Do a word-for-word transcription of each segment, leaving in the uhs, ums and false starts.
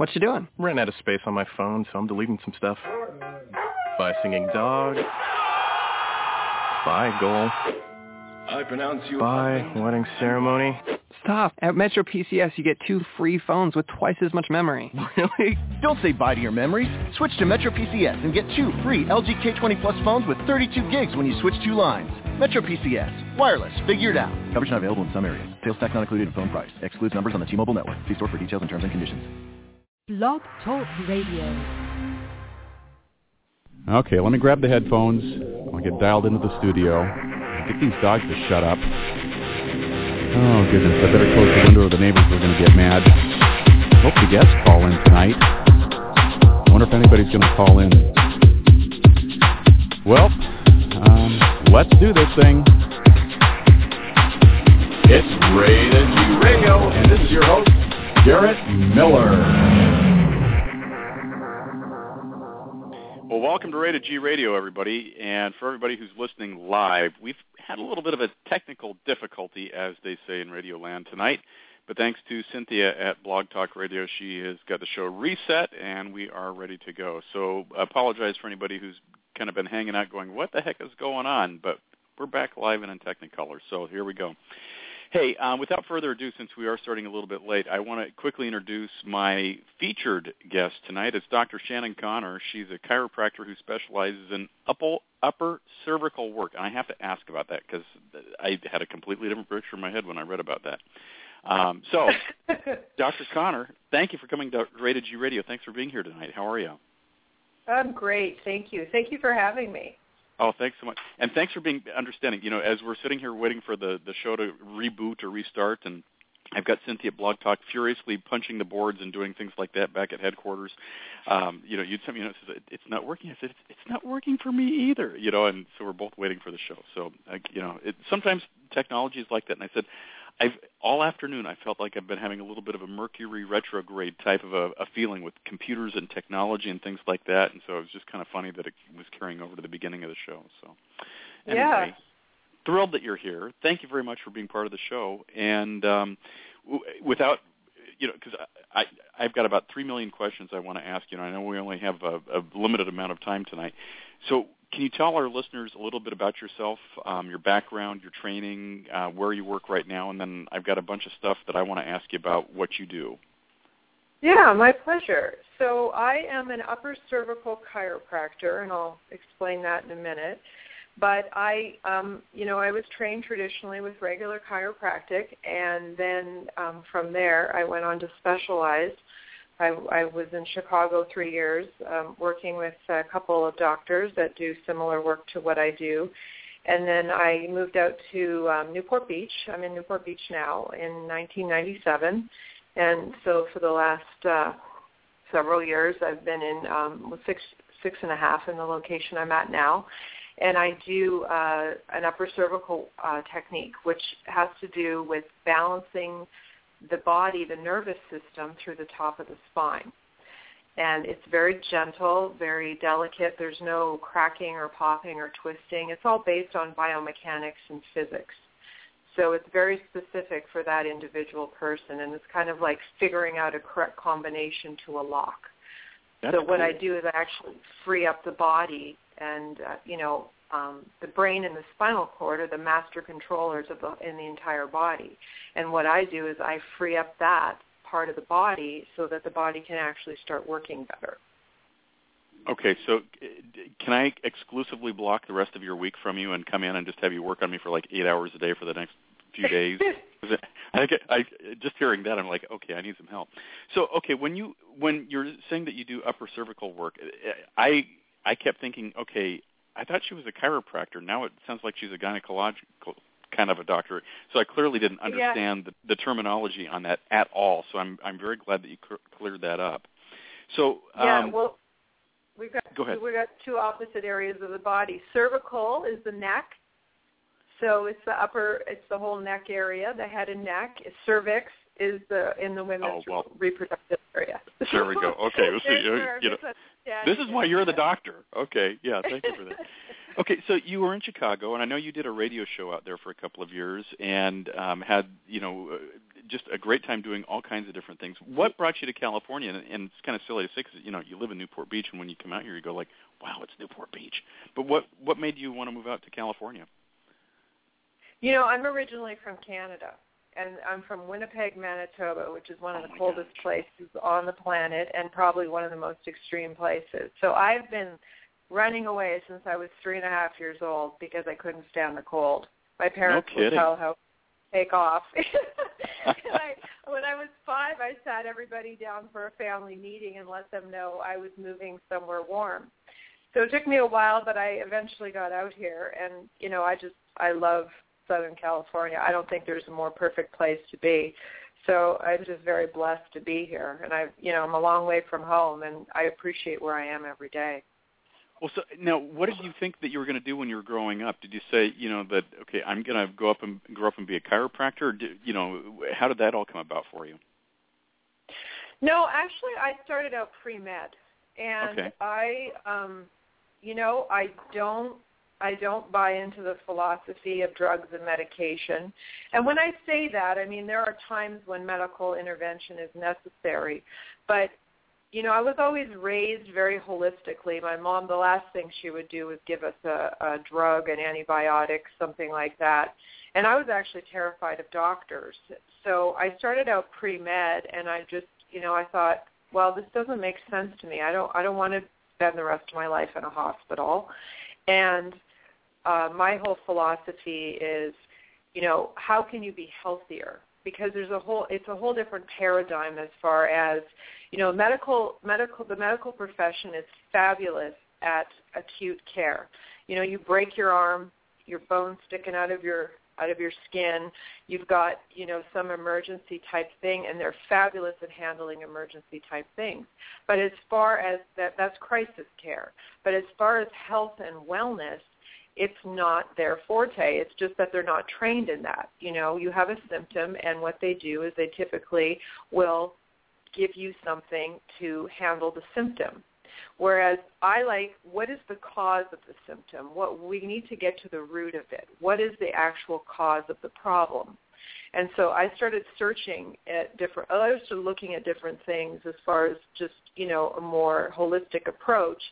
What you doing? Ran out of space on my phone, so I'm deleting some stuff. Bye, singing dog. Bye, goal. I pronounce you. Bye, wedding ceremony. Stop. At Metro P C S, you get two free phones with twice as much memory. Really? Don't say bye to your memories. Switch to Metro P C S and get two free L G K twenty Plus phones with thirty-two gigs when you switch two lines. Metro P C S. Wireless. Figured out. Coverage not available in some areas. Sales tax not included in phone price. Excludes numbers on the T-Mobile network. See store for details and terms and conditions. Blog Talk Radio. Okay, let me grab the headphones. I'll get dialed into the studio. Get these dogs to shut up. Oh, goodness, I better close the window or the neighbors are going to get mad. Hope the guests call in tonight. I wonder if anybody's going to call in. Well, um, let's do this thing. It's Rated G Radio, and this is your host, Garrett Miller. Well, welcome to Rated G Radio, everybody. And for everybody who's listening live, we've had a little bit of a technical difficulty, as they say in Radio Land tonight. But thanks to Cynthia at Blog Talk Radio, she has got the show reset, and we are ready to go. So I apologize for anybody who's kind of been hanging out going, what the heck is going on? But we're back live and in Technicolor, so here we go. Hey, um, without further ado, since we are starting a little bit late, I want to quickly introduce my featured guest tonight. It's Doctor Shannon Connor. She's a chiropractor who specializes in upper, upper cervical work. And I have to ask about that because I had a completely different picture in my head when I read about that. Um, so, Doctor Connor, thank you for coming to Rated G Radio. Thanks for being here tonight. How are you? I'm great. Thank you. Thank you for having me. Oh, thanks so much. And thanks for being understanding. You know, as we're sitting here waiting for the, the show to reboot or restart, and I've got Cynthia at Blog Talk furiously punching the boards and doing things like that back at headquarters. Um, you know, you'd tell me, you know, says, it's not working. I said, it's, it's not working for me either, you know, and so we're both waiting for the show. So, uh, you know, it, sometimes technology is like that. And I said, I've all afternoon I felt like I've been having a little bit of a Mercury retrograde type of a, a feeling with computers and technology and things like that, and so it was just kind of funny that it was carrying over to the beginning of the show. So anyway, yeah. Thrilled that you're here. Thank you very much for being part of the show. And um, w- without, you know, because I, I, I've got about three million questions I want to ask you, and I know we only have a, a limited amount of time tonight. So can you tell our listeners a little bit about yourself, um, your background, your training, uh, where you work right now, and then I've got a bunch of stuff that I want to ask you about what you do. Yeah, my pleasure. So I am an upper cervical chiropractor, and I'll explain that in a minute. But I, um, you know, I was trained traditionally with regular chiropractic, and then um, from there I went on to specialized. I, I was in Chicago three years um, working with a couple of doctors that do similar work to what I do. And then I moved out to um, Newport Beach. I'm in Newport Beach now in nineteen ninety-seven. And so for the last uh, several years, I've been in um, six, six and a half in the location I'm at now. And I do uh, an upper cervical uh, technique, which has to do with balancing the body, the nervous system, through the top of the spine. And it's very gentle, very delicate. There's no cracking or popping or twisting. It's all based on biomechanics and physics. So it's very specific for that individual person, and it's kind of like figuring out a correct combination to a lock. That's so what cool. I do is I actually free up the body, and, uh, you know, Um, the brain and the spinal cord are the master controllers of the, in the entire body. And what I do is I free up that part of the body so that the body can actually start working better. Okay, so can I exclusively block the rest of your week from you and come in and just have you work on me for like eight hours a day for the next few days? I, get, I just hearing that, I'm like, okay, I need some help. So, okay, when you when you're saying that you do upper cervical work, I I kept thinking, okay, I thought she was a chiropractor. Now it sounds like she's a gynecological kind of a doctor. So I clearly didn't understand yeah. the, the terminology on that at all. So I'm I'm very glad that you cl- cleared that up. So um, yeah, well, we've got go ahead. we've got two opposite areas of the body. Cervical is the neck, so it's the upper, it's the whole neck area, the head and neck. Cervix is the in the women's oh, well, reproductive area. There we go. Okay, we'll see. You know, yeah, this is why you're the doctor. Okay, yeah, thank you for that. Okay, so you were in Chicago, and I know you did a radio show out there for a couple of years, and um, had you know just a great time doing all kinds of different things. What brought you to California? And, and it's kind of silly to say because, you know, you live in Newport Beach, and when you come out here, you go like, wow, it's Newport Beach. But what, what made you want to move out to California? You know, I'm originally from Canada, and I'm from Winnipeg, Manitoba, which is one of oh the coldest gosh. places on the planet and probably one of the most extreme places. So I've been running away since I was three and a half years old because I couldn't stand the cold. My parents no would tell how take off. and I, when I was five, I sat everybody down for a family meeting and let them know I was moving somewhere warm. So it took me a while, but I eventually got out here, and, you know, I just, I love Southern California. I don't think there's a more perfect place to be. So I'm just very blessed to be here. And I, you know, I'm a long way from home, and I appreciate where I am every day. Well, so now, what did you think that you were going to do when you were growing up? Did you say, you know, that okay, I'm going to go up and grow up and be a chiropractor? Or did, you know, how did that all come about for you? No, actually, I started out pre-med, and okay. I, um, you know, I don't, I don't buy into the philosophy of drugs and medication. And when I say that, I mean there are times when medical intervention is necessary, but you know, I was always raised very holistically. My mom, the last thing she would do was give us a, a drug, an antibiotic, something like that. And I was actually terrified of doctors. So I started out pre-med, and I just, you know, I thought, well, this doesn't make sense to me. I don't, I don't want to spend the rest of my life in a hospital. And uh, my whole philosophy is, you know, how can you be healthier? Because there's a whole, it's a whole different paradigm as far as, you know, medical, medical, the medical profession is fabulous at acute care. You know, you break your arm, your bone's sticking out of your, out of your skin, you've got, you know, some emergency type thing, and they're fabulous at handling emergency type things. But as far as that, that's crisis care. But as far as health and wellness, it's not their forte. It's just that they're not trained in that. You know, you have a symptom, and what they do is they typically will give you something to handle the symptom. Whereas I like, what is the cause of the symptom? What we need to get to the root of it. What is the actual cause of the problem? And so I started searching at different, I started looking at different things as far as just, you know, a more holistic approach.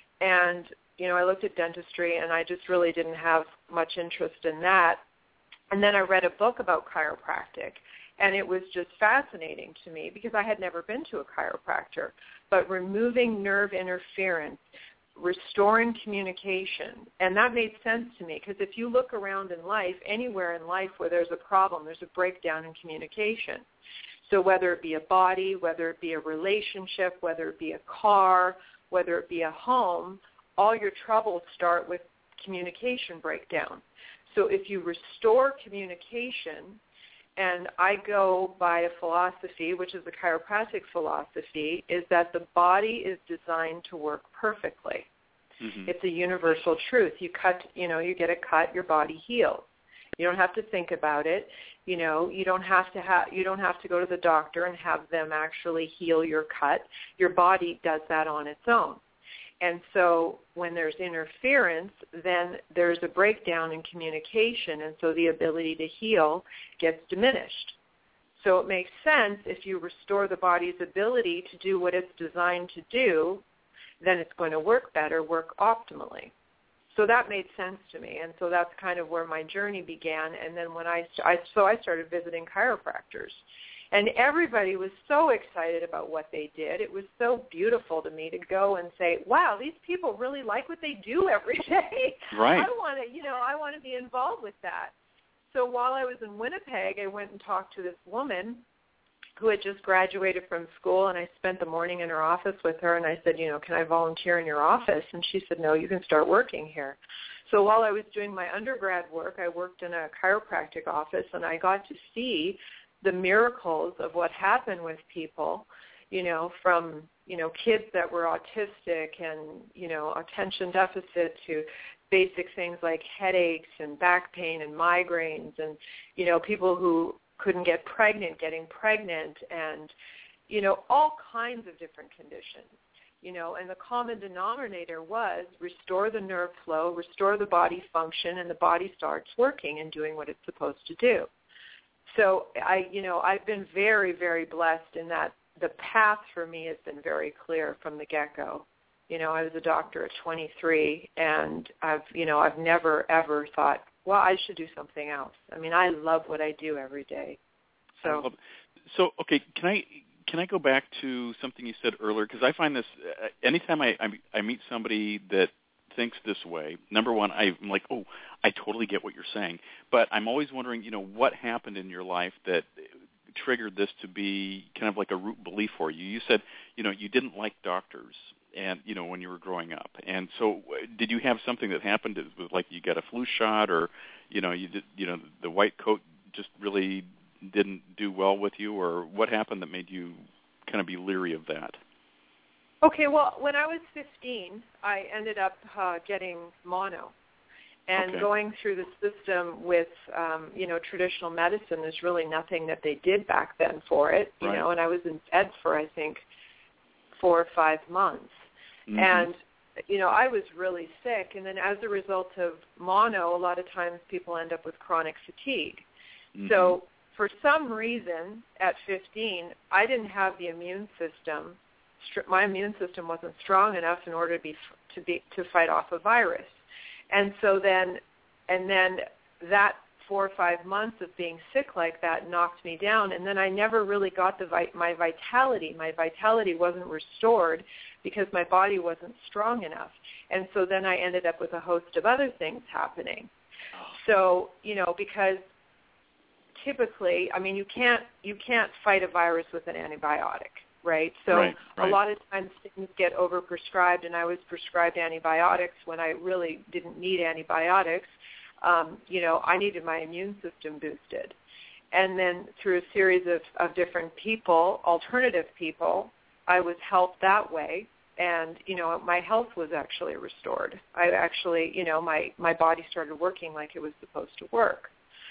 And you know, I looked at dentistry, and I just really didn't have much interest in that. And then I read a book about chiropractic, and it was just fascinating to me because I had never been to a chiropractor. But removing nerve interference, restoring communication, and that made sense to me because if you look around in life, anywhere in life where there's a problem, there's a breakdown in communication. So whether it be a body, whether it be a relationship, whether it be a car, whether it be a home, all your troubles start with communication breakdown. So if you restore communication, and I go by a philosophy, which is the chiropractic philosophy, is that the body is designed to work perfectly. Mm-hmm. It's a universal truth. You cut, you know, you get a cut, your body heals. You don't have to think about it. You know, you don't have to have, you don't have to go to the doctor and have them actually heal your cut. Your body does that on its own. And so when there's interference, then there's a breakdown in communication, and so the ability to heal gets diminished. So it makes sense if you restore the body's ability to do what it's designed to do, then it's going to work better, work optimally. So that made sense to me, and so that's kind of where my journey began. And then when I, I so I started visiting chiropractors. And everybody was so excited about what they did. It was so beautiful to me to go and say, wow, these people really like what they do every day. Right. I want to, you know, I want to be involved with that. So while I was in Winnipeg, I went and talked to this woman who had just graduated from school, and I spent the morning in her office with her, and I said, you know, can I volunteer in your office? And she said, no, you can start working here. So while I was doing my undergrad work, I worked in a chiropractic office, and I got to see the miracles of what happened with people, you know, from, you know, kids that were autistic and, you know, attention deficit to basic things like headaches and back pain and migraines and, you know, people who couldn't get pregnant, getting pregnant and, you know, all kinds of different conditions, you know, and the common denominator was restore the nerve flow, restore the body function, and the body starts working and doing what it's supposed to do. so I, you know, I've been very, very blessed in that the path for me has been very clear from the get-go. You know, I was a doctor at twenty-three, and I've, you know, I've never, ever thought, well, I should do something else. I mean, I love what I do every day. So, so okay, can I can I go back to something you said earlier? Because I find this, uh, anytime I, I I meet somebody that thinks this way, number one, I'm like, oh, I totally get what you're saying. But I'm always wondering, you know, what happened in your life that triggered this to be kind of like a root belief for you? You said, you know, you didn't like doctors, and you know, when you were growing up. And so, did you have something that happened? It was like you got a flu shot, or you know, you did, you know, the white coat just really didn't do well with you, or what happened that made you kind of be leery of that? Okay, well, when I was fifteen, I ended up uh, getting mono. And okay. going through the system with, um, you know, traditional medicine, there's really nothing that they did back then for it, you right. know, and I was in bed for, I think, four or five months. Mm-hmm. And, you know, I was really sick. And then as a result of mono, a lot of times people end up with chronic fatigue. Mm-hmm. So for some reason, at fifteen, I didn't have the immune system. My immune system wasn't strong enough in order to be to be to fight off a virus. And so then, and then that four or five months of being sick like that knocked me down. And then I never really got the my vitality. My vitality wasn't restored because my body wasn't strong enough. And so then I ended up with a host of other things happening. So, you know, because typically, I mean, you can't you can't fight a virus with an antibiotic. Right, so right, right. a lot of times things get overprescribed, and I was prescribed antibiotics when I really didn't need antibiotics. Um, you know, I needed my immune system boosted. And then through a series of, of different people, alternative people, I was helped that way. And, you know, my health was actually restored. I actually, you know, my, my body started working like it was supposed to work.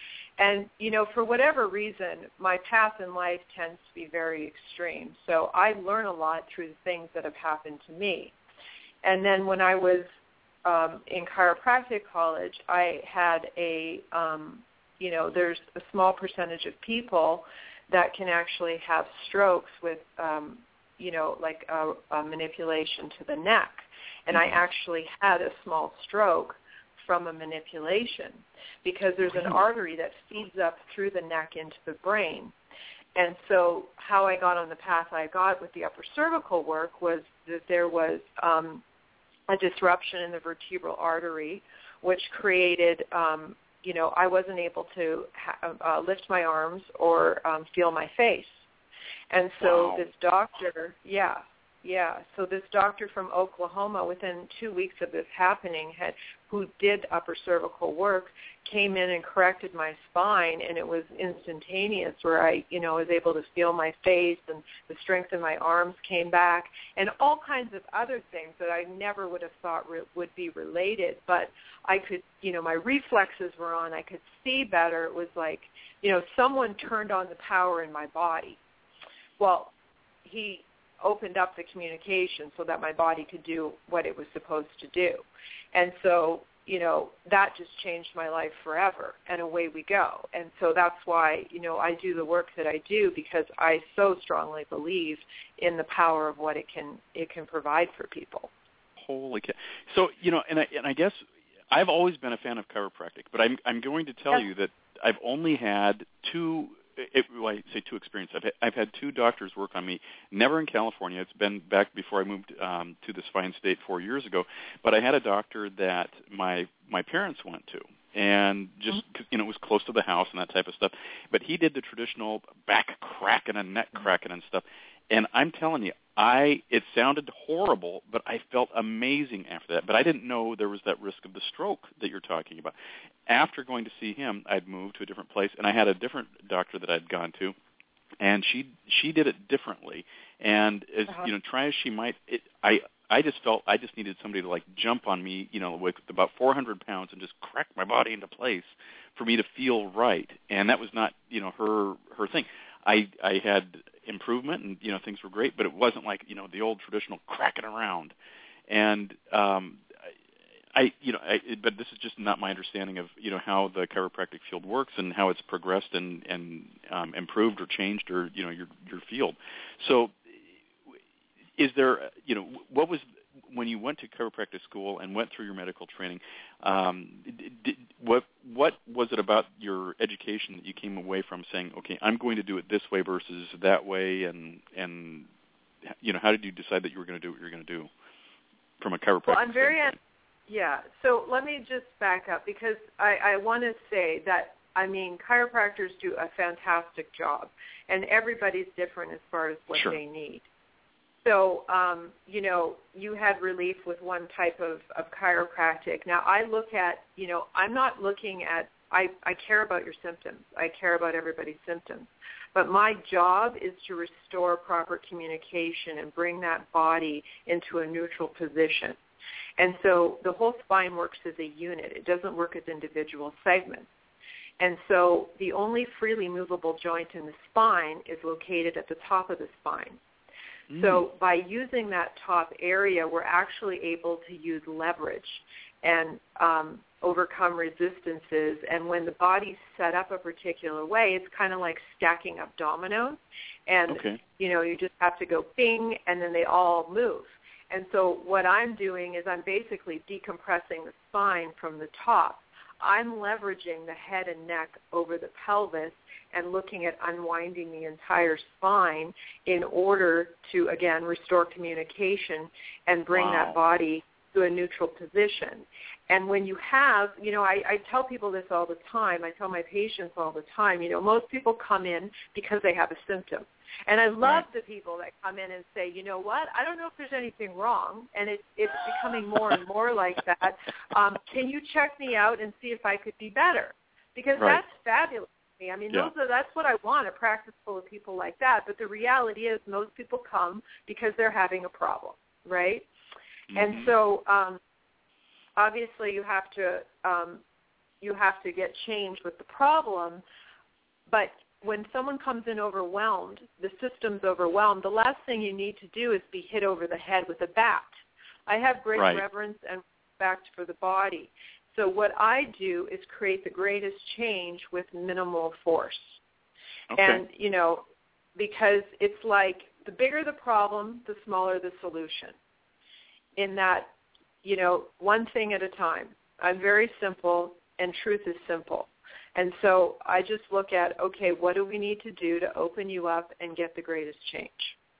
And, you know, for whatever reason, my path in life tends to be very extreme. So I learn a lot through the things that have happened to me. And then when I was um, in chiropractic college, I had a, um, you know, there's a small percentage of people that can actually have strokes with, um, you know, like a, a manipulation to the neck. And I actually had a small stroke from a manipulation, because there's an artery that feeds up through the neck into the brain. And so how I got on the path I got with the upper cervical work was that there was um, a disruption in the vertebral artery, which created, um, you know, I wasn't able to ha- uh, lift my arms or um, feel my face. And so wow. this doctor, yeah, Yeah, so this doctor from Oklahoma, within two weeks of this happening, had who did upper cervical work, came in and corrected my spine, and it was instantaneous, where I, you know, was able to feel my face, and the strength in my arms came back, and all kinds of other things that I never would have thought re- would be related. But I could, you know, my reflexes were on. I could see better. It was like, you know, someone turned on the power in my body. Well, he opened up the communication so that my body could do what it was supposed to do. And so, you know, that just changed my life forever, and away we go. And so that's why, you know, I do the work that I do, because I so strongly believe in the power of what it can it can provide for people. Holy cow. So, you know, and I, and I guess I've always been a fan of chiropractic, but I'm I'm going to tell yeah. you that I've only had two It, well, I say two experiences. I've, I've had two doctors work on me, never in California. It's been back before I moved um, to this fine state four years ago. But I had a doctor that my my parents went to, and just mm-hmm. you know, it was close to the house and that type of stuff. But he did the traditional back cracking and neck cracking and stuff. And I'm telling you, I it sounded horrible, but I felt amazing after that. But I didn't know there was that risk of the stroke that you're talking about. After going to see him, I'd moved to a different place, and I had a different doctor that I'd gone to, and she she did it differently. And as uh-huh. you know, try as she might, it, I I just felt I just needed somebody to like jump on me, you know, with about four hundred pounds and just crack my body into place for me to feel right. And that was not, you know, her her thing. I I had improvement, and you know, things were great, but it wasn't like, you know, the old traditional cracking around. And um, I, you know, I, but this is just not my understanding of, you know, how the chiropractic field works and how it's progressed and and um, improved or changed, or you know, your your field. So, is there, you know, what was when you went to chiropractic school and went through your medical training? Um, did, what what was it about your education that you came away from saying, okay, I'm going to do it this way versus that way, and and you know, how did you decide that you were going to do what you were going to do from a chiropractic well, I'm very standpoint? Yeah, so let me just back up, because I, I want to say that, I mean, chiropractors do a fantastic job, and everybody's different as far as what Sure. they need. So, um, you know, you had relief with one type of, of chiropractic. Now, I look at, you know, I'm not looking at, I, I care about your symptoms. I care about everybody's symptoms. But my job is to restore proper communication and bring that body into a neutral position. And so the whole spine works as a unit. It doesn't work as individual segments. And so the only freely movable joint in the spine is located at the top of the spine. Mm. So by using that top area, we're actually able to use leverage and um, overcome resistances. And when the body's set up a particular way, it's kind of like stacking up dominoes. And, okay. you know, you just have to go bing, and then they all move. And so what I'm doing is I'm basically decompressing the spine from the top. I'm leveraging the head and neck over the pelvis and looking at unwinding the entire spine in order to, again, restore communication and bring Wow. that body to a neutral position. And when you have, you know, I, I tell people this all the time. I tell my patients all the time, you know, most people come in because they have a symptom. And I love right. the people that come in and say, you know what, I don't know if there's anything wrong, and it, it's becoming more and more like that. Um, can you check me out and see if I could be better? Because right. that's fabulous to me. I mean, yeah. those are, that's what I want, a practice full of people like that. But the reality is most people come because they're having a problem, right? Mm-hmm. And so um, obviously you have to um, you have to get change with the problem, but when someone comes in overwhelmed, the system's overwhelmed, the last thing you need to do is be hit over the head with a bat. I have great right. reverence and respect for the body. So what I do is create the greatest change with minimal force. Okay. And, you know, because it's like the bigger the problem, the smaller the solution. In that, you know, one thing at a time. I'm very simple, and truth is simple. And so I just look at, okay, what do we need to do to open you up and get the greatest change?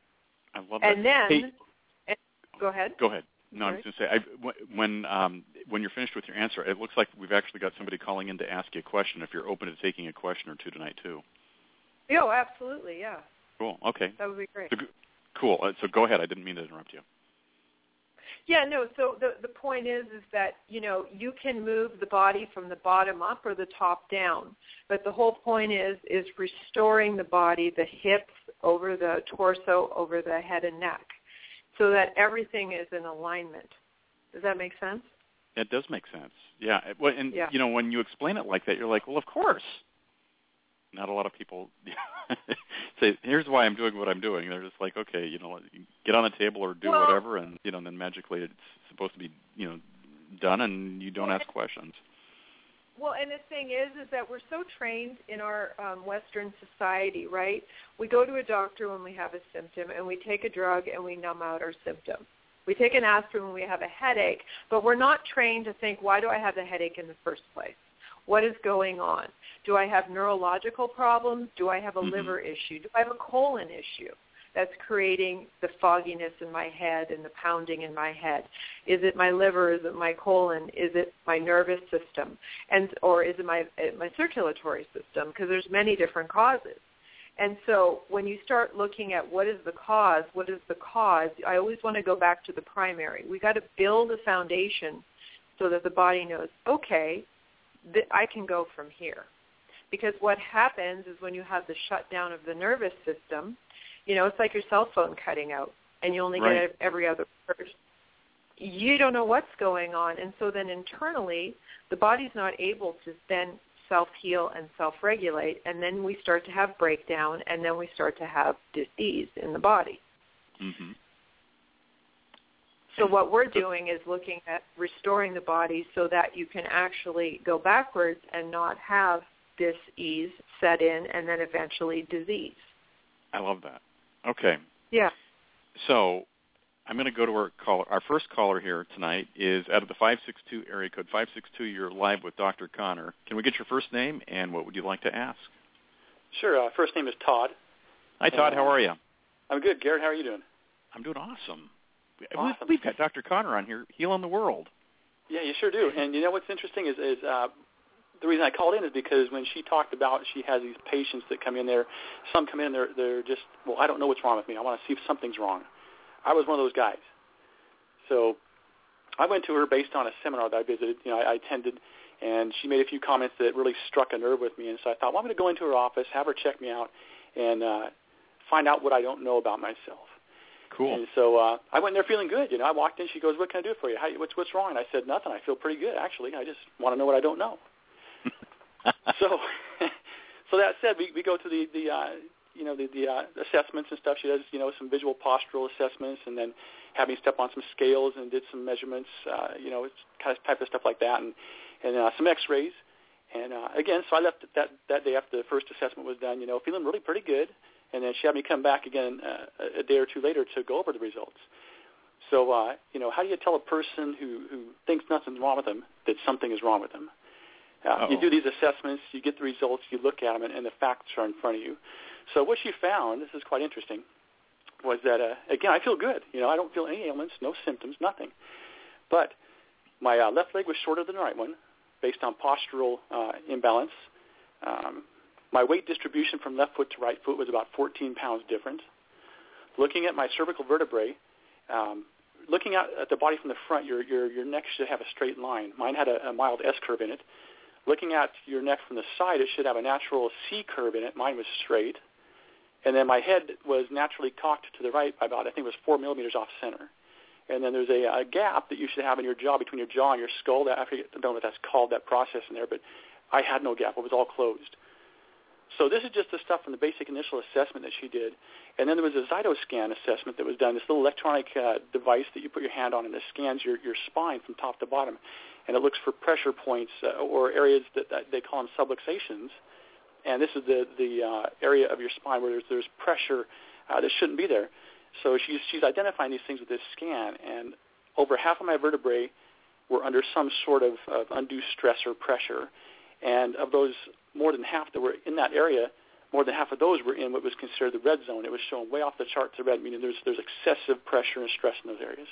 I love that. And then, hey, and, go ahead. Go ahead. No, Sorry. I was going to say, I, when um, when you're finished with your answer, it looks like we've actually got somebody calling in to ask you a question. If you're open to taking a question or two tonight, too. Oh, absolutely, yeah. Cool. Okay. That would be great. So, cool. Uh, so go ahead. I didn't mean to interrupt you. Yeah, no, so the the point is is that, you know, you can move the body from the bottom up or the top down. But the whole point is is restoring the body, the hips over the torso, over the head and neck, so that everything is in alignment. Does that make sense? It does make sense. Yeah. Well, and, yeah. you know, when you explain it like that, you're like, well, of course. Not a lot of people say, here's why I'm doing what I'm doing. They're just like, okay, you know, get on the table or do well, whatever, and, you know, and then magically it's supposed to be, you know, done, and you don't well, ask questions. Well, and the thing is, is that we're so trained in our um, Western society, right? We go to a doctor when we have a symptom, and we take a drug, and we numb out our symptom. We take an aspirin when we have a headache, but we're not trained to think, why do I have the headache in the first place? What is going on? Do I have neurological problems? Do I have a mm-hmm. liver issue? Do I have a colon issue that's creating the fogginess in my head and the pounding in my head? Is it my liver? Is it my colon? Is it my nervous system? And or is it my my circulatory system? Because there's many different causes. And so when you start looking at what is the cause, what is the cause, I always want to go back to the primary. We got to build a foundation so that the body knows, okay, th- I can go from here. Because what happens is when you have the shutdown of the nervous system, you know, it's like your cell phone cutting out, and you only right. get it every other word. You don't know what's going on, and so then internally, the body's not able to then self-heal and self-regulate, and then we start to have breakdown, and then we start to have disease in the body. Mm-hmm. So what we're doing is looking at restoring the body so that you can actually go backwards and not have dis-ease set in and then eventually disease. I love that. Okay. Yeah. So I'm going to go to our caller. Our first caller here tonight is out of the five six two area code. five six two, you're live with Doctor Conner. Can we get your first name and what would you like to ask? Sure. Uh, first name is Todd. Hi, Todd. Uh, how are you? I'm good. Garrett, how are you doing? I'm doing awesome. Awesome. We've got Doctor Conner on here healing the world. Yeah, you sure do. And you know what's interesting is, is uh, the reason I called in is because when she talked about she has these patients that come in there, some come in, they're, they're just, well, I don't know what's wrong with me. I want to see if something's wrong. I was one of those guys. So I went to her based on a seminar that I visited, you know, I, I attended, and she made a few comments that really struck a nerve with me. And so I thought, well, I'm going to go into her office, have her check me out, and uh, find out what I don't know about myself. Cool. And so uh, I went in there feeling good. You know, I walked in. She goes, "What can I do for you? How, what's what's wrong?" And I said, "Nothing. I feel pretty good, actually. I just want to know what I don't know." so, so that said, we we go to the the uh, you know the the uh, assessments and stuff. She does you know some visual postural assessments, and then had me step on some scales and did some measurements. Uh, you know, it's kind of type of stuff like that, and and uh, some X-rays. And uh, again, so I left that that day after the first assessment was done. You know, feeling really pretty good. And then she had me come back again uh, a day or two later to go over the results. So, uh, you know, how do you tell a person who, who thinks nothing's wrong with them that something is wrong with them? Uh, you do these assessments, you get the results, you look at them, and, and the facts are in front of you. So what she found, this is quite interesting, was that, uh, again, I feel good. You know, I don't feel any ailments, no symptoms, nothing. But my uh, left leg was shorter than the right one based on postural uh, imbalance. Um My weight distribution from left foot to right foot was about fourteen pounds different. Looking at my cervical vertebrae, um, looking at, at the body from the front, your, your, your neck should have a straight line. Mine had a, a mild S-curve in it. Looking at your neck from the side, it should have a natural C-curve in it. Mine was straight. And then my head was naturally cocked to the right by about, I think it was four millimeters off center. And then there's a, a gap that you should have in your jaw, between your jaw and your skull. That, I forget, I don't know what that's called, that process in there, but I had no gap. It was all closed. So this is just the stuff from the basic initial assessment that she did. And then there was a Zytoscan assessment that was done, this little electronic uh, device that you put your hand on, and it scans your, your spine from top to bottom. And it looks for pressure points uh, or areas that, that they call them subluxations. And this is the, the uh, area of your spine where there's, there's pressure uh, that shouldn't be there. So she's, she's identifying these things with this scan. And over half of my vertebrae were under some sort of, of undue stress or pressure. And of those, more than half that were in that area, more than half of those were in what was considered the red zone. It was showing way off the charts of red, meaning there's there's excessive pressure and stress in those areas.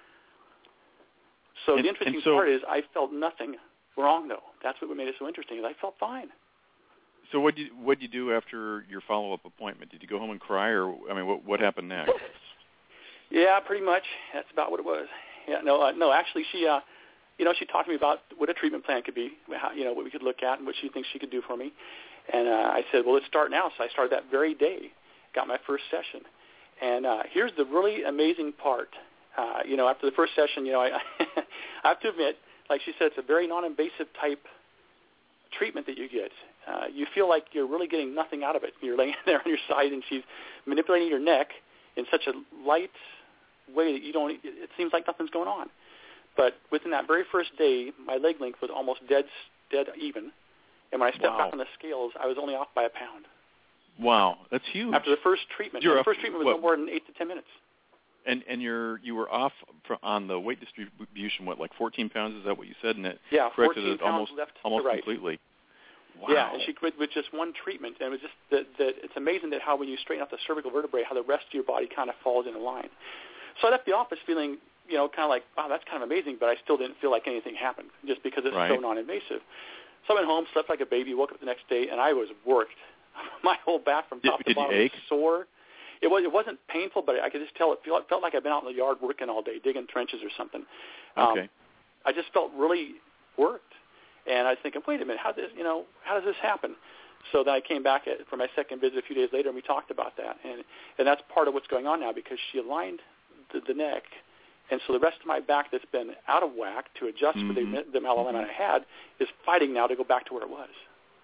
So and, the interesting and so, part is I felt nothing wrong, though. That's what made it so interesting, is I felt fine. So what did you, what did you do after your follow-up appointment? Did you go home and cry, or, I mean, what, what happened next? Yeah, pretty much. That's about what it was. Yeah, no, uh, no, actually, she... Uh, You know, she talked to me about what a treatment plan could be, how, you know, what we could look at and what she thinks she could do for me. And uh, I said, well, let's start now. So I started that very day, got my first session. And uh, here's the really amazing part. Uh, you know, after the first session, you know, I, I have to admit, like she said, it's a very non-invasive type treatment that you get. Uh, you feel like you're really getting nothing out of it. You're laying there on your side, and she's manipulating your neck in such a light way that you don't, it seems like nothing's going on. But within that very first day, my leg length was almost dead dead even. And when I stepped Wow. back on the scales, I was only off by a pound. Wow, that's huge. After the first treatment. You're the up, first treatment was what, no more than eight to ten minutes. And and you're you were off for, on the weight distribution, what, like fourteen pounds? Is that what you said? And it yeah, corrected fourteen it pounds almost, left almost to right. completely. Wow. Yeah, and she quit with just one treatment. And it was just that, that it's amazing that how when you straighten out the cervical vertebrae, how the rest of your body kind of falls into line. So I left the office feeling, you know, kind of like, wow, that's kind of amazing, but I still didn't feel like anything happened just because it's right. so non-invasive. So I went home, slept like a baby, woke up the next day, and I was worked. My whole back from top did, to did bottom you ache? was sore. It was. It wasn't painful, but I could just tell it felt, felt like I'd been out in the yard working all day, digging trenches or something. Okay. Um, I just felt really worked, and I was thinking, wait a minute, how does you know how does this happen? So then I came back at, for my second visit a few days later, and we talked about that, and and that's part of what's going on now because she aligned the, the neck. And so the rest of my back that's been out of whack to adjust mm-hmm. for the, the malalignment I had is fighting now to go back to where it was.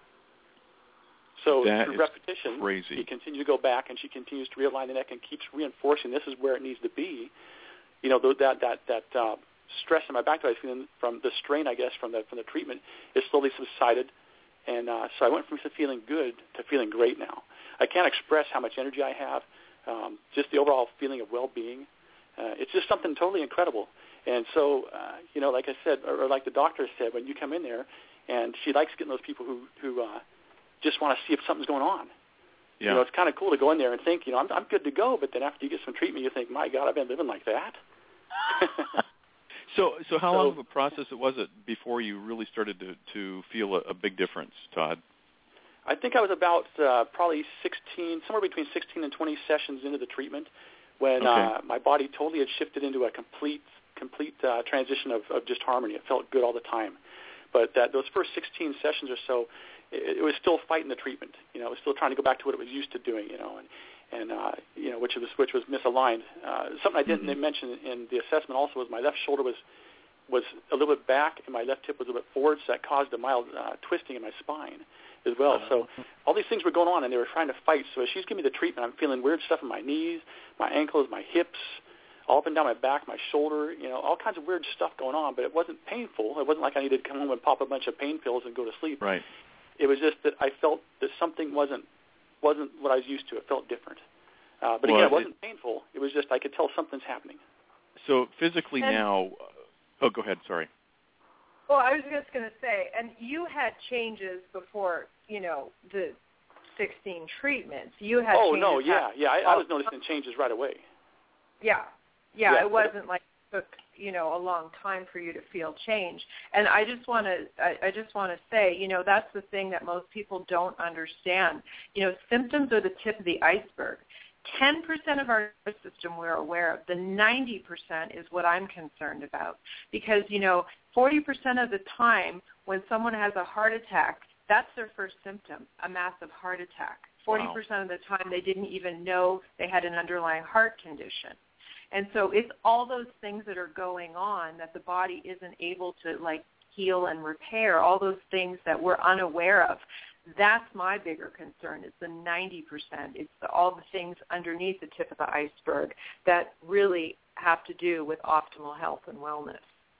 So that through repetition, crazy. she continues to go back, and she continues to realign the neck and keeps reinforcing this is where it needs to be. you know, that that that uh, stress in my back that I was feeling from the strain, I guess, from the from the treatment, is slowly subsided, and uh, so I went from feeling good to feeling great now. I can't express how much energy I have, um, just the overall feeling of well-being. Uh, it's just something totally incredible. And so, uh, you know, like I said, or, or like the doctor said, when you come in there, and she likes getting those people who who uh, just want to see if something's going on. Yeah. You know, it's kind of cool to go in there and think, you know, I'm I'm good to go, but then after you get some treatment, you think, my God, I've been living like that. so, so how so, long of a process it was it before you really started to to feel a, a big difference, Todd? I think I was about uh, probably sixteen, somewhere between sixteen and twenty sessions into the treatment, when okay. uh, my body totally had shifted into a complete complete uh, transition of, of just harmony. It felt good all the time. But that those first sixteen sessions or so, it, it was still fighting the treatment. You know, it was still trying to go back to what it was used to doing. You know, and and uh, you know, which was which was misaligned. Uh, something I didn't mm-hmm. mention in the assessment also was my left shoulder was was a little bit back and my left hip was a little bit forward, so that caused a mild uh, twisting in my spine as well. Uh-huh. So all these things were going on, and they were trying to fight. So as she's giving me the treatment, I'm feeling weird stuff in my knees, my ankles, my hips, all up and down my back, my shoulder, you know, all kinds of weird stuff going on, but it wasn't painful. It wasn't like I needed to come home and pop a bunch of pain pills and go to sleep. Right. It was just that I felt that something wasn't wasn't what I was used to. It felt different. Uh, but well, again, it wasn't it, painful. It was just I could tell something's happening. So physically and, now, oh, go ahead, sorry. Well, I was just going to say, and you had changes before, you know, the sixteen treatments. You had oh, changes. no, yeah, yeah. I, I was noticing changes right away. Yeah. Yeah, yeah it wasn't like it took, you know, a long time for you to feel change. And I just want to I, I just want to say, you know, that's the thing that most people don't understand. You know, symptoms are the tip of the iceberg. ten percent of our system we're aware of. The ninety percent is what I'm concerned about. Because, you know, forty percent of the time when someone has a heart attack, that's their first symptom, a massive heart attack. forty percent wow. of the time they didn't even know they had an underlying heart condition. And so it's all those things that are going on that the body isn't able to, like, heal and repair, all those things that we're unaware of. That's my bigger concern. It's the ninety percent. It's the, all the things underneath the tip of the iceberg that really have to do with optimal health and wellness.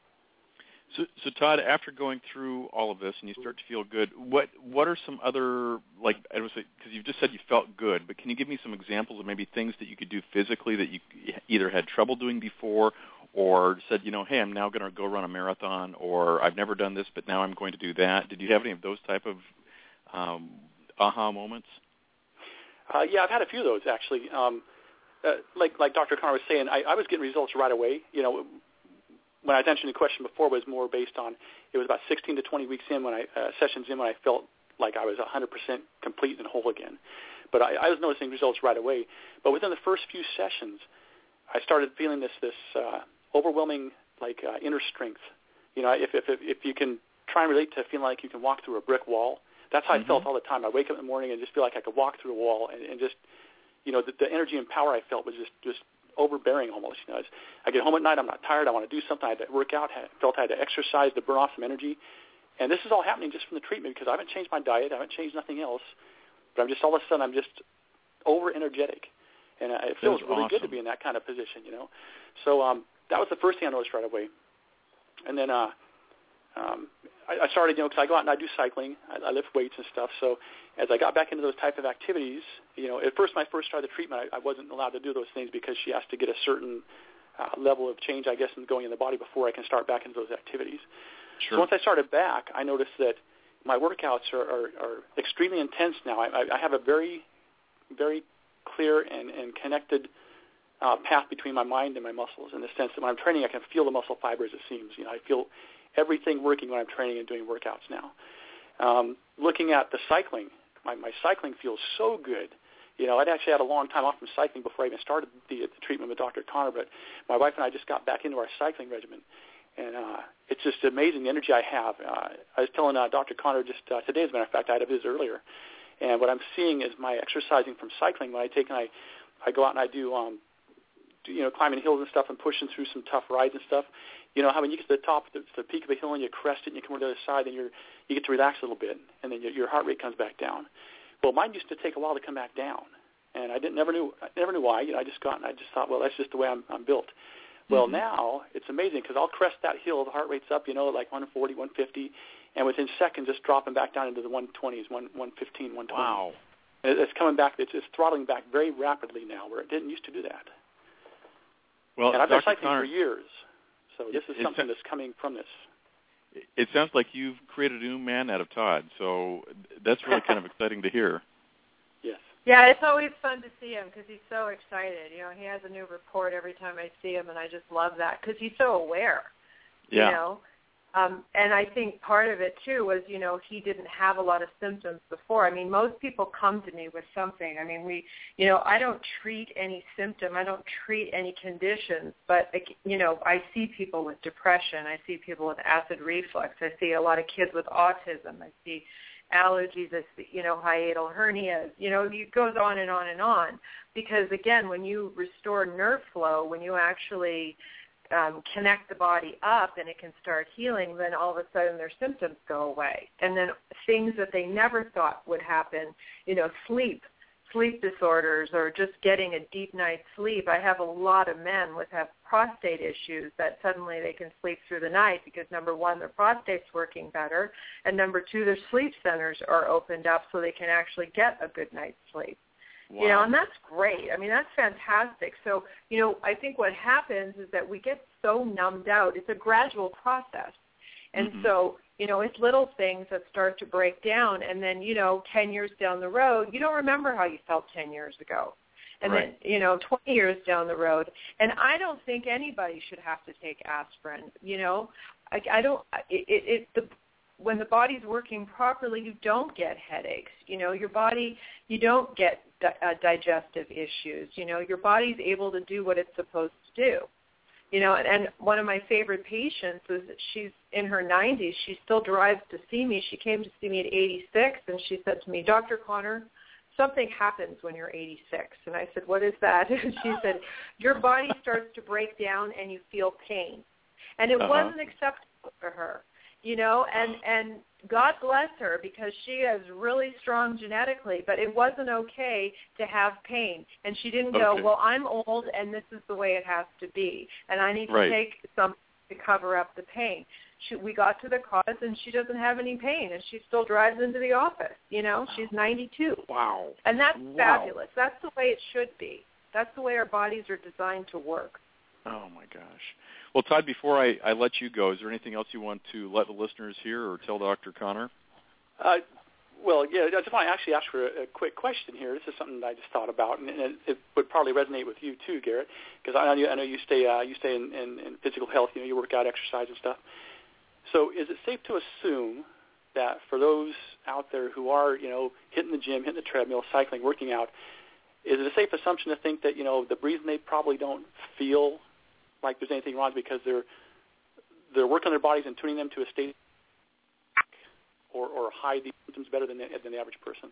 So, so Todd, after going through all of this and you start to feel good, what what are some other, like, I don't say, because you've just said you felt good, but can you give me some examples of maybe things that you could do physically that you either had trouble doing before or said, you know, hey, I'm now going to go run a marathon, or I've never done this, but now I'm going to do that? Did you have any of those type of um, aha moments? Uh, yeah, I've had a few of those, actually. Um, uh, like like Doctor Connor was saying, I, I was getting results right away. You know, when I mentioned the question before was more based on, it was about sixteen to twenty weeks in when I, uh, sessions in when I felt like I was one hundred percent complete and whole again. But I, I was noticing results right away. But within the first few sessions, I started feeling this, this uh, overwhelming, like, uh, inner strength. You know, if, if, if you can try and relate to feeling like you can walk through a brick wall, that's how mm-hmm. I felt all the time. I wake up in the morning and just feel like I could walk through a wall, and, and just, you know, the, the energy and power I felt was just, just overbearing almost. You know, I get home at night, I'm not tired, I want to do something, I had to work out, I felt I had to exercise to burn off some energy. And this is all happening just from the treatment because I haven't changed my diet, I haven't changed nothing else, but I'm just all of a sudden I'm just over-energetic. And uh, it feels really awesome. good to be in that kind of position, you know. So um, that was the first thing I noticed right away. And then uh, um, I, I started, you know, because I go out and I do cycling, I, I lift weights and stuff. So as I got back into those type of activities, you know, at first when I first started the treatment, I, I wasn't allowed to do those things because she has to get a certain uh, level of change, I guess, in going in the body before I can start back into those activities. Sure. So once I started back, I noticed that my workouts are, are, are extremely intense now. I, I have a very, very clear and, and connected uh, path between my mind and my muscles in the sense that when I'm training, I can feel the muscle fibers, it seems. You know, I feel everything working when I'm training and doing workouts now. Um, looking at the cycling, my, my cycling feels so good. You know, I'd actually had a long time off from cycling before I even started the, the treatment with Doctor Connor, but my wife and I just got back into our cycling regimen. And uh, it's just amazing the energy I have. Uh, I was telling uh, Doctor Connor just uh, today, as a matter of fact, I had a visit earlier. And what I'm seeing is my exercising from cycling. When I take and I, I go out and I do, um, do, you know, climbing hills and stuff and pushing through some tough rides and stuff. You know how when you get to the top, the, the peak of a hill and you crest it and you come over to the other side, then you're, you get to relax a little bit, and then your, your heart rate comes back down. Well, mine used to take a while to come back down, and I didn't never knew I never knew why. You know, I just got and I just thought, well, that's just the way I'm, I'm built. Well, mm-hmm. now it's amazing because I'll crest that hill, the heart rate's up, you know, like one forty, one fifty, and within seconds it's dropping back down into the one twenties, one fifteen, one twenty. Wow. And it's coming back, it's, it's throttling back very rapidly now where it didn't used to do that. Well, and I've been Doctor cycling Connor, for years, so this is it, something that's coming from this. It sounds like you've created a new man out of Todd, so that's really kind of exciting to hear. Yes. Yeah, it's always fun to see him because he's so excited. You know, he has a new report every time I see him, and I just love that because he's so aware. Yeah. You know, um, and I think part of it too was, you know, he didn't have a lot of symptoms before. I mean, most people come to me with something. I mean, we, you know, I don't treat any symptom. I don't treat any conditions, but you know, I see people with depression. I see people with acid reflux. I see a lot of kids with autism. I see allergies, you know, hiatal hernias, you know, it goes on and on and on. Because, again, when you restore nerve flow, when you actually um, connect the body up and it can start healing, then all of a sudden their symptoms go away. And then things that they never thought would happen, you know, sleep, sleep disorders or just getting a deep night's sleep. I have a lot of men with have prostate issues that suddenly they can sleep through the night because, number one, their prostate's working better, and number two, their sleep centers are opened up so they can actually get a good night's sleep. Wow. You know, and that's great. I mean, that's fantastic. So, you know, I think what happens is that we get so numbed out. It's a gradual process. And mm-hmm. so, you know, it's little things that start to break down. And then, you know, ten years down the road, you don't remember how you felt ten years ago. And right. then, you know, twenty years down the road. And I don't think anybody should have to take aspirin. You know, I, I don't, it, it, it the, when the body's working properly, you don't get headaches. You know, your body, you don't get di- uh, digestive issues. You know, your body's able to do what it's supposed to do. You know, and, and one of my favorite patients is that she's in her nineties. She still drives to see me. She came to see me at eighty-six, and she said to me, Doctor Connor, something happens when you're eighty-six. And I said, what is that? And she said, your body starts to break down and you feel pain. And it uh-huh. wasn't acceptable for her, you know, and, and God bless her because she is really strong genetically, but it wasn't okay to have pain. And she didn't go, okay. well, I'm old and this is the way it has to be, and I need to right. take something to cover up the pain. She, we got to the cause, and she doesn't have any pain, and she still drives into the office. You know, she's ninety-two. Wow. And that's wow. fabulous. That's the way it should be. That's the way our bodies are designed to work. Oh, my gosh. Well, Todd, before I, I let you go, is there anything else you want to let the listeners hear or tell Doctor Connor? Uh, well, yeah, I just want to actually ask for a, a quick question here. This is something I just thought about, and it, it would probably resonate with you too, Garrett, because I know you, I know you stay uh, you stay in, in, in physical health. You know, you work out, exercise, and stuff. So, is it safe to assume that for those out there who are, you know, hitting the gym, hitting the treadmill, cycling, working out, is it a safe assumption to think that, you know, the reason they probably don't feel like there's anything wrong is because they're they're working on their bodies and tuning them to a state or, or hide these symptoms better than the, than the average person?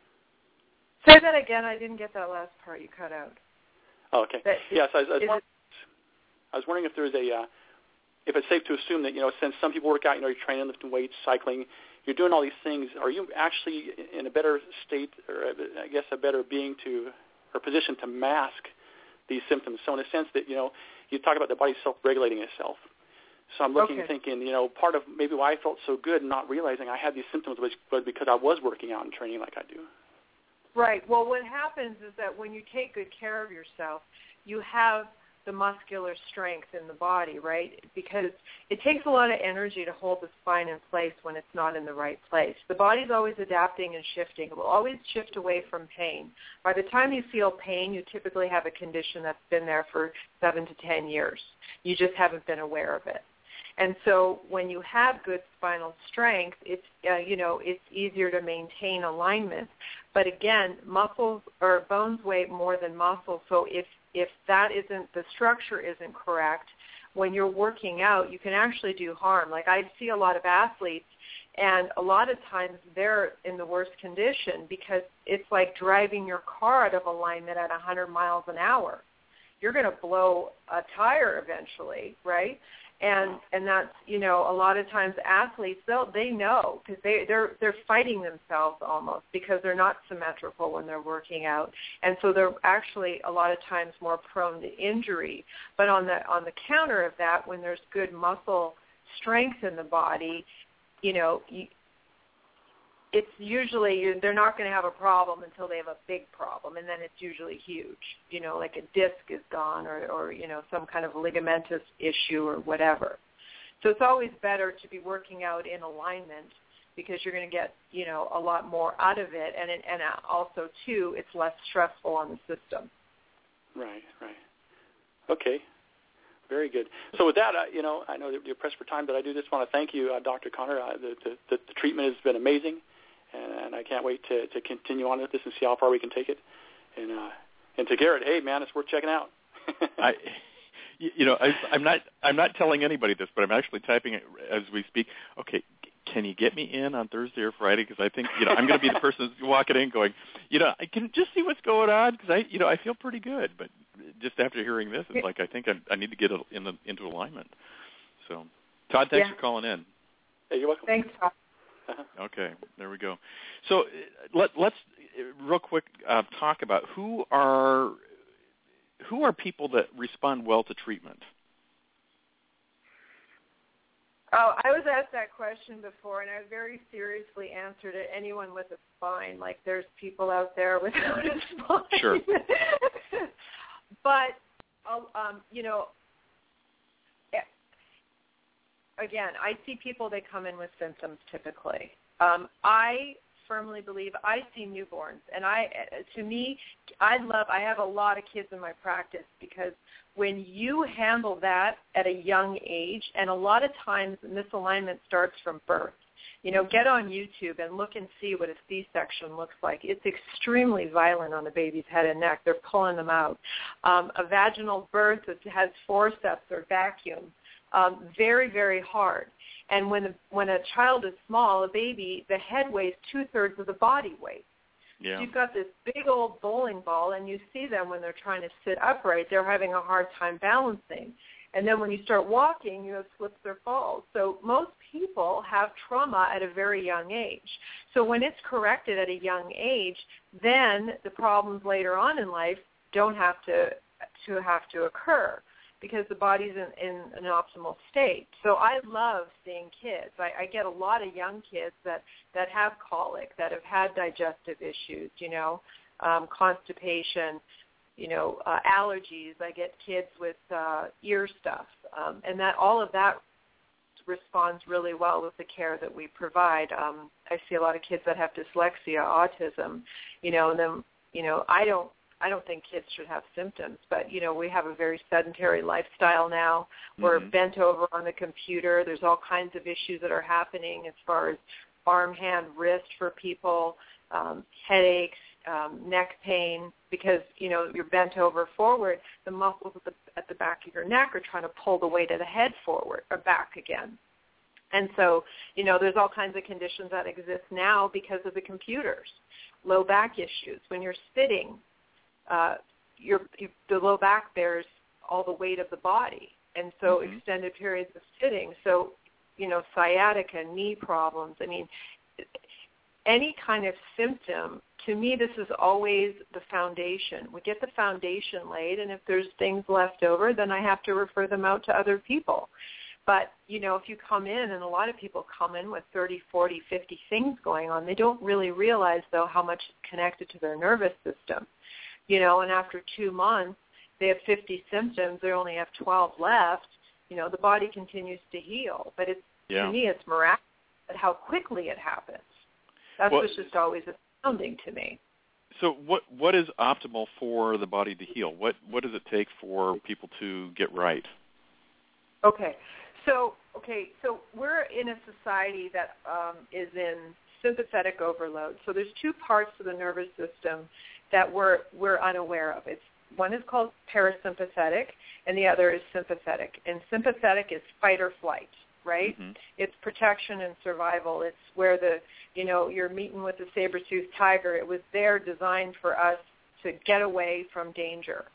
Say that again. I didn't get that last part. You cut out. Oh, okay. That, yes, I, I, was it, wondering, I was wondering if there's a uh, if it's safe to assume that, you know, since some people work out, you know, you're training, lifting weights, cycling, you're doing all these things, are you actually in a better state, or I guess a better being to, or position to mask these symptoms? So in a sense that, you know, you talk about the body self-regulating itself. So I'm looking okay. and thinking, you know, part of maybe why I felt so good and not realizing I had these symptoms was, was because I was working out and training like I do. Right. Well, what happens is that when you take good care of yourself, you have the muscular strength in the body, right? Because it takes a lot of energy to hold the spine in place when it's not in the right place. The body's always adapting and shifting. It will always shift away from pain. By the time you feel pain, you typically have a condition that's been there for seven to ten years. You just haven't been aware of it. And so when you have good spinal strength, it's, uh, you know, it's easier to maintain alignment. But again, muscles or bones weigh more than muscle. So if, if that isn't, the structure isn't correct, when you're working out, you can actually do harm. Like I see a lot of athletes, and a lot of times they're in the worst condition because it's like driving your car out of alignment at one hundred miles an hour. you're going to blow a tire eventually, right? And and that's, you know, a lot of times athletes, they'll, they know because they, they're, they're fighting themselves almost because they're not symmetrical when they're working out. And so they're actually a lot of times more prone to injury. But on the on the counter of that, when there's good muscle strength in the body, you know, you, it's usually they're not going to have a problem until they have a big problem, and then it's usually huge, you know, like a disc is gone or, or, you know, some kind of ligamentous issue or whatever. So it's always better to be working out in alignment because you're going to get, you know, a lot more out of it, and, it, and also, too, it's less stressful on the system. Right, right. Okay. Very good. So with that, uh, you know, I know that you're pressed for time, but I do just want to thank you, uh, Doctor Connor. Uh, the, the, the treatment has been amazing. And I can't wait to, to continue on with this and see how far we can take it. And uh, and to Garrett, hey man, it's worth checking out. I, you know, I, I'm not I'm not telling anybody this, but I'm actually typing it as we speak. Okay, can you get me in on Thursday or Friday? Because I think you know I'm going to be the person who's walking in, going, you know, I can just see what's going on because I you know I feel pretty good, but just after hearing this, it's like I think I, I need to get in the, into alignment. So, Todd, thanks yeah. for calling in. Hey, you're welcome. Thanks, Todd. Uh-huh. Okay, there we go. So uh, let, let's uh, real quick uh, talk about who are who are people that respond well to treatment. Oh, I was asked that question before, and I very seriously answered it. Anyone with a spine, like there's people out there without a spine. Sure. But um, you know. Again, I see people, they come in with symptoms typically. Um, I firmly believe I see newborns. And I, to me, I love, I have a lot of kids in my practice because when you handle that at a young age, and a lot of times misalignment starts from birth. You know, get on YouTube and look and see what a C-section looks like. It's extremely violent on the baby's head and neck. They're pulling them out. Um, a vaginal birth that has forceps or vacuum. Um, very, very hard. And when a, when a child is small, a baby, the head weighs two-thirds of the body weight. Yeah. So you've got this big old bowling ball, and you see them when they're trying to sit upright. They're having a hard time balancing. And then when you start walking, you have slips or falls. So most people have trauma at a very young age. So when it's corrected at a young age, then the problems later on in life don't have to to have to occur, because the body's in, in an optimal state. So I love seeing kids. I, I get a lot of young kids that, that have colic, that have had digestive issues, you know, um, constipation, you know, uh, allergies. I get kids with uh, ear stuff. Um, and that all of that responds really well with the care that we provide. Um, I see a lot of kids that have dyslexia, autism, you know, and then, you know, I don't, I don't think kids should have symptoms, but, you know, we have a very sedentary lifestyle now. We're mm-hmm. bent over on the computer. There's all kinds of issues that are happening as far as arm, hand, wrist for people, um, headaches, um, neck pain, because, you know, you're bent over forward. The muscles at the, at the back of your neck are trying to pull the weight of the head forward or back again. And so, you know, there's all kinds of conditions that exist now because of the computers. Low back issues. When you're sitting, Uh, your, your, the low back bears all the weight of the body, and so mm-hmm. extended periods of sitting. So, you know, sciatica, knee problems. I mean, any kind of symptom, to me, this is always the foundation. We get the foundation laid, and if there's things left over, then I have to refer them out to other people. But, you know, if you come in, and a lot of people come in with thirty, forty, fifty things going on, they don't really realize, though, how much is connected to their nervous system. You know, and after two months, they have fifty symptoms. They only have twelve left. You know, the body continues to heal. But it's, yeah. to me, it's miraculous at how quickly it happens. That's well, what's just always astounding to me. So what what is optimal for the body to heal? What what does it take for people to get right? Okay. So, okay, so we're in a society that um, is in sympathetic overload. So there's two parts to the nervous system that we're we're unaware of. It's one is called parasympathetic, and the other is sympathetic. And sympathetic is fight or flight, right? Mm-hmm. It's protection and survival. It's where the you know you're meeting with the saber-toothed tiger. It was there designed for us to get away from danger.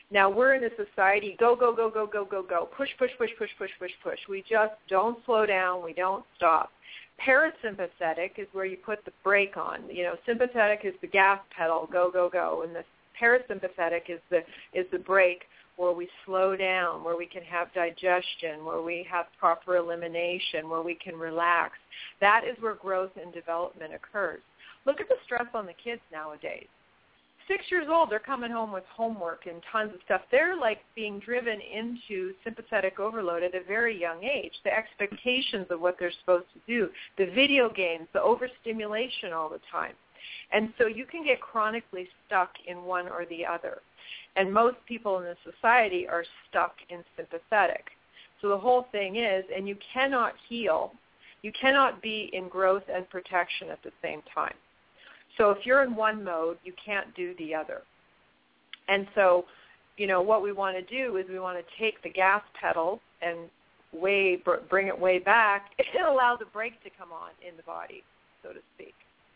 Now, we're in a society, go, go, go, go, go, go, go, push, push, push, push, push, push, push. We just don't slow down. We don't stop. Parasympathetic is where you put the brake on. You know, sympathetic is the gas pedal, go, go, go, and the parasympathetic is the is the brake where we slow down, where we can have digestion, where we have proper elimination, where we can relax. That is where growth and development occurs. Look at the stress on the kids nowadays. Six years old, they're coming home with homework and tons of stuff. They're like being driven into sympathetic overload at a very young age. The expectations of what they're supposed to do, the video games, the overstimulation all the time. And so you can get chronically stuck in one or the other. And most people in this society are stuck in sympathetic. So the whole thing is, and you cannot heal, you cannot be in growth and protection at the same time. So if you're in one mode, you can't do the other. And so, you know, what we want to do is we want to take the gas pedal and way bring it way back and allow the brake to come on in the body, so to speak.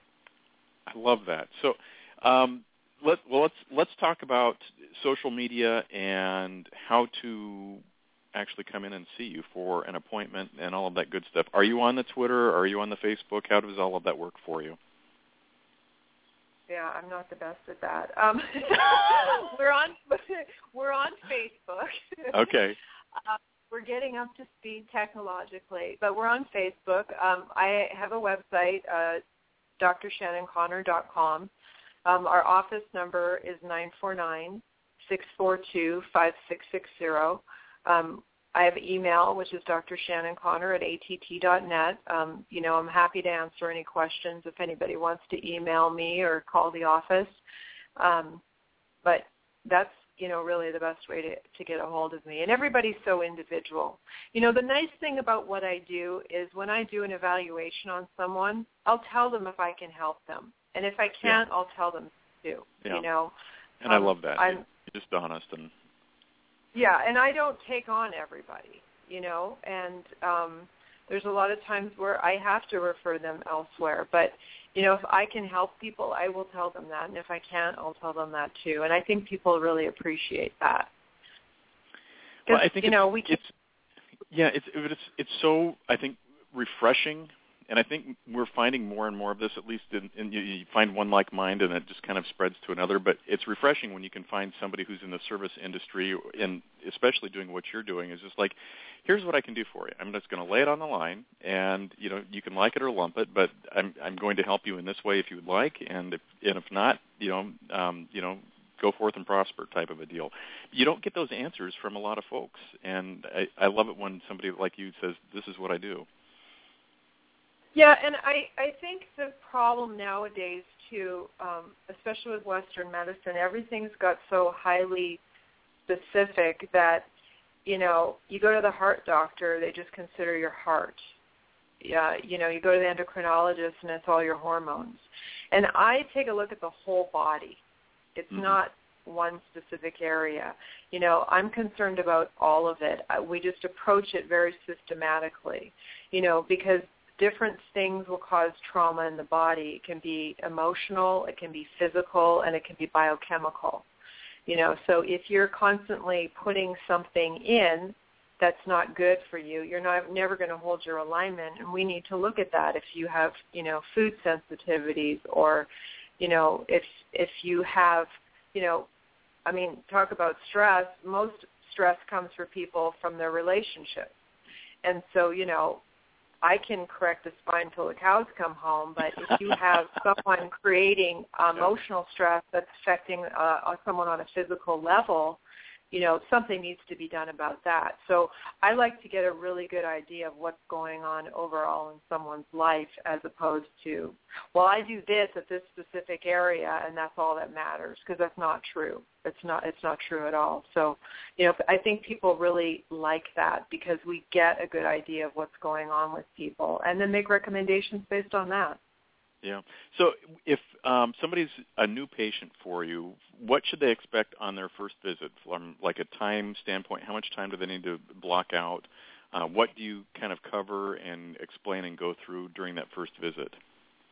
I love that. So um, let, well, let's let's talk about social media and how to actually come in and see you for an appointment and all of that good stuff. Are you on the Twitter? Are you on the Facebook? How does all of that work for you? Yeah, I'm not the best at that. Um, we're on we're on Facebook. Okay. Uh, we're getting up to speed technologically, but we're on Facebook. Um, I have a website, uh, D R Shannon Conner dot com. Um, our office number is nine four nine, six four two, five six six zero. Um, I have email, which is drshannonconnor at A T T dot net. Um, you know, I'm happy to answer any questions if anybody wants to email me or call the office. Um, but that's, you know, really the best way to, to get a hold of me. And everybody's so individual. You know, the nice thing about what I do is when I do an evaluation on someone, I'll tell them if I can help them. And if I can't, yeah. I'll tell them too, yeah. you know. And um, I love that. I'm, You're just honest and... Yeah, and I don't take on everybody, you know, and um, there's a lot of times where I have to refer them elsewhere. But, you know, if I can help people, I will tell them that. And if I can't, I'll tell them that too. And I think people really appreciate that. Well, I think you it's, know, we can... it's yeah, it's it's it's so I think refreshing, and I think we're finding more and more of this. At least, in, in, you, you find one like mind, and it just kind of spreads to another. But it's refreshing when you can find somebody who's in the service industry, and especially doing what you're doing. Is just like, here's what I can do for you. I'm just going to lay it on the line, and you know, you can like it or lump it, but I'm I'm going to help you in this way if you would like, and if and if not, you know, um, you know. go forth and prosper type of a deal. You don't get those answers from a lot of folks, and I, I love it when somebody like you says, this is what I do. Yeah, and I, I think the problem nowadays, too, um, especially with Western medicine, everything's got so highly specific that, you know, you go to the heart doctor, they just consider your heart. Yeah, you know, you go to the endocrinologist, and it's all your hormones. And I take a look at the whole body. It's mm-hmm. not one specific area. You know, I'm concerned about all of it. We just approach it very systematically, you know, because different things will cause trauma in the body. It can be emotional, it can be physical, and it can be biochemical. You know, so if you're constantly putting something in that's not good for you, you're not never going to hold your alignment, and we need to look at that. If you have, you know, food sensitivities, or you know, if if you have, you know, I mean, talk about stress. Most stress comes for people from their relationships. And so, you know, I can correct the spine till the cows come home, but if you have someone creating emotional stress that's affecting uh, someone on a physical level, you know, something needs to be done about that. So I like to get a really good idea of what's going on overall in someone's life, as opposed to, well, I do this at this specific area and that's all that matters, because that's not true. It's not it's not true at all. So, you know, I think people really like that, because we get a good idea of what's going on with people and then make recommendations based on that. Yeah. So if um, somebody's a new patient for you, what should they expect on their first visit from like a time standpoint? How much time do they need to block out? Uh, what do you kind of cover and explain and go through during that first visit?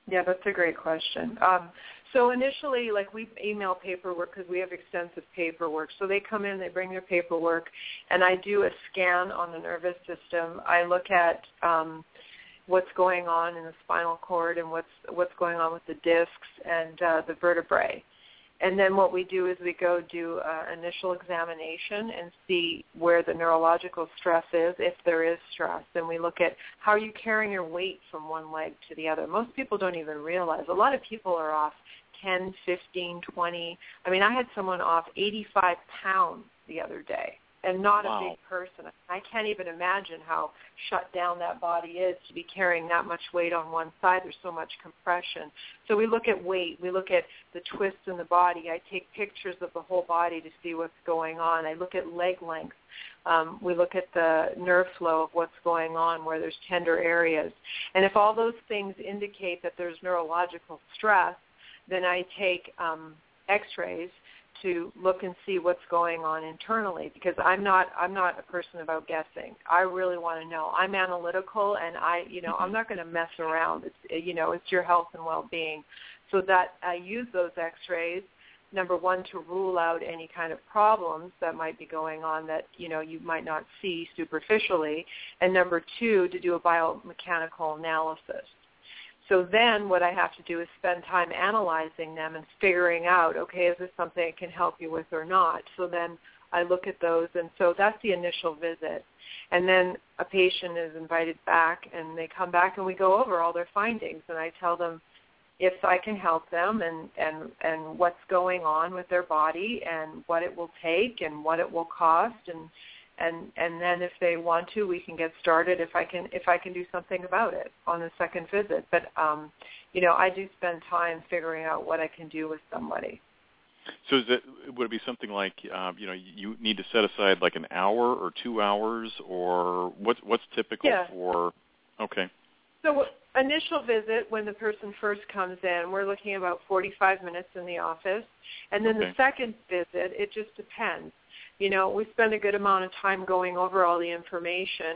Yeah, that's a great question. Um, so initially, like we email paperwork because we have extensive paperwork. So they come in, they bring their paperwork, and I do a scan on the nervous system. I look at um, what's going on in the spinal cord and what's what's going on with the discs and uh, the vertebrae. And then what we do is we go do an initial examination and see where the neurological stress is, if there is stress. And we look at how are you carrying your weight from one leg to the other. Most people don't even realize. A lot of people are off ten, fifteen, twenty. I mean, I had someone off eighty-five pounds the other day, and not wow. a big person. I can't even imagine how shut down that body is to be carrying that much weight on one side. There's so much compression. So we look at weight. We look at the twists in the body. I take pictures of the whole body to see what's going on. I look at leg length. Um, we look at the nerve flow of what's going on, where there's tender areas. And if all those things indicate that there's neurological stress, then I take um, x-rays to look and see what's going on internally, because I'm not I'm not a person about guessing. I really want to know. I'm analytical, and I you know I'm not going to mess around. It's you know it's your health and well-being, so that I use those X-rays. Number one, to rule out any kind of problems that might be going on that you know you might not see superficially, and number two, to do a biomechanical analysis. So then what I have to do is spend time analyzing them and figuring out, okay, is this something I can help you with or not? So then I look at those, and so that's the initial visit. And then a patient is invited back, and they come back, and we go over all their findings, and I tell them if I can help them and, and, and what's going on with their body and what it will take and what it will cost, and And and then if they want to, we can get started if I can if I can do something about it on the second visit. But um, you know, I do spend time figuring out what I can do with somebody. So is it would it be something like uh, you know you need to set aside like an hour or two hours, or what's what's typical yeah. for? Okay. So initial visit, when the person first comes in, we're looking about forty-five minutes in the office, and then okay. the second visit, it just depends. You know, we spend a good amount of time going over all the information,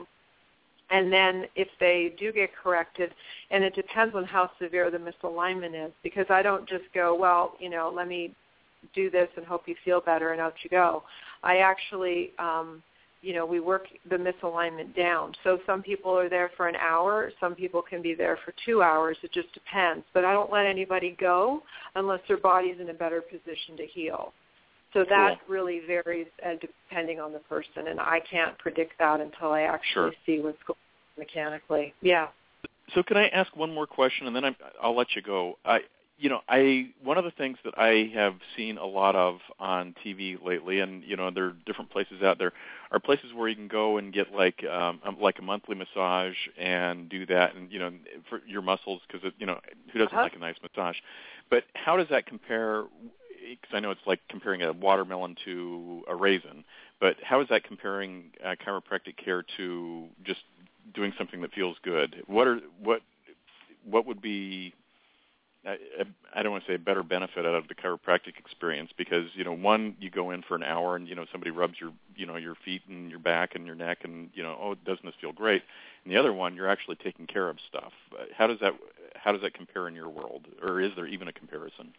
and then if they do get corrected, and it depends on how severe the misalignment is, because I don't just go, well, you know, let me do this and hope you feel better, and out you go. I actually, um, you know, we work the misalignment down. So some people are there for an hour. Some people can be there for two hours. It just depends. But I don't let anybody go unless their body's in a better position to heal. So that cool. really varies uh, depending on the person, and I can't predict that until I actually sure. see what's going on mechanically. Yeah. So can I ask one more question, and then I'm, I'll let you go. I, you know, I one of the things that I have seen a lot of on T V lately, and you know, there are different places out there, are places where you can go and get like um, like a monthly massage and do that, and you know, for your muscles, because you know, who doesn't uh-huh. like a nice massage? But how does that compare? Because I know it's like comparing a watermelon to a raisin, but how is that comparing uh, chiropractic care to just doing something that feels good? What are what what would be I, I don't want to say a better benefit out of the chiropractic experience? Because you know, one, you go in for an hour and you know somebody rubs your you know your feet and your back and your neck and you know, oh, doesn't this feel great? And the other one, you're actually taking care of stuff. How does that how does that compare in your world, or is there even a comparison?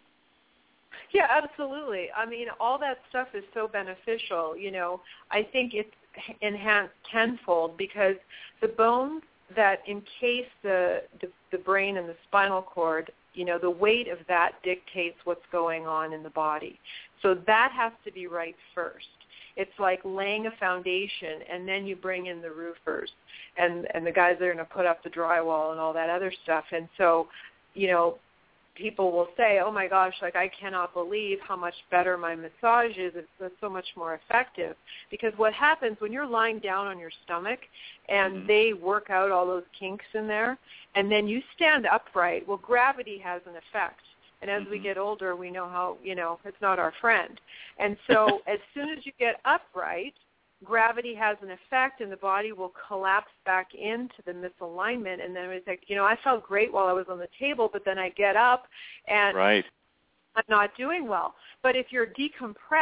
Yeah, absolutely. I mean, all that stuff is so beneficial. You know, I think it's enhanced tenfold because the bones that encase the, the the brain and the spinal cord, you know, the weight of that dictates what's going on in the body. So that has to be right first. It's like laying a foundation, and then you bring in the roofers and, and the guys that are going to put up the drywall and all that other stuff. And so, you know, people will say, oh, my gosh, like I cannot believe how much better my massage is. It's, it's so much more effective. Because what happens when you're lying down on your stomach and mm-hmm. they work out all those kinks in there, and then you stand upright, well, gravity has an effect. And as mm-hmm. we get older, we know how, you know, it's not our friend. And so as soon as you get upright, gravity has an effect, and the body will collapse back into the misalignment. And then it's like, you know, I felt great while I was on the table, but then I get up and right. I'm not doing well. But if you're decompressed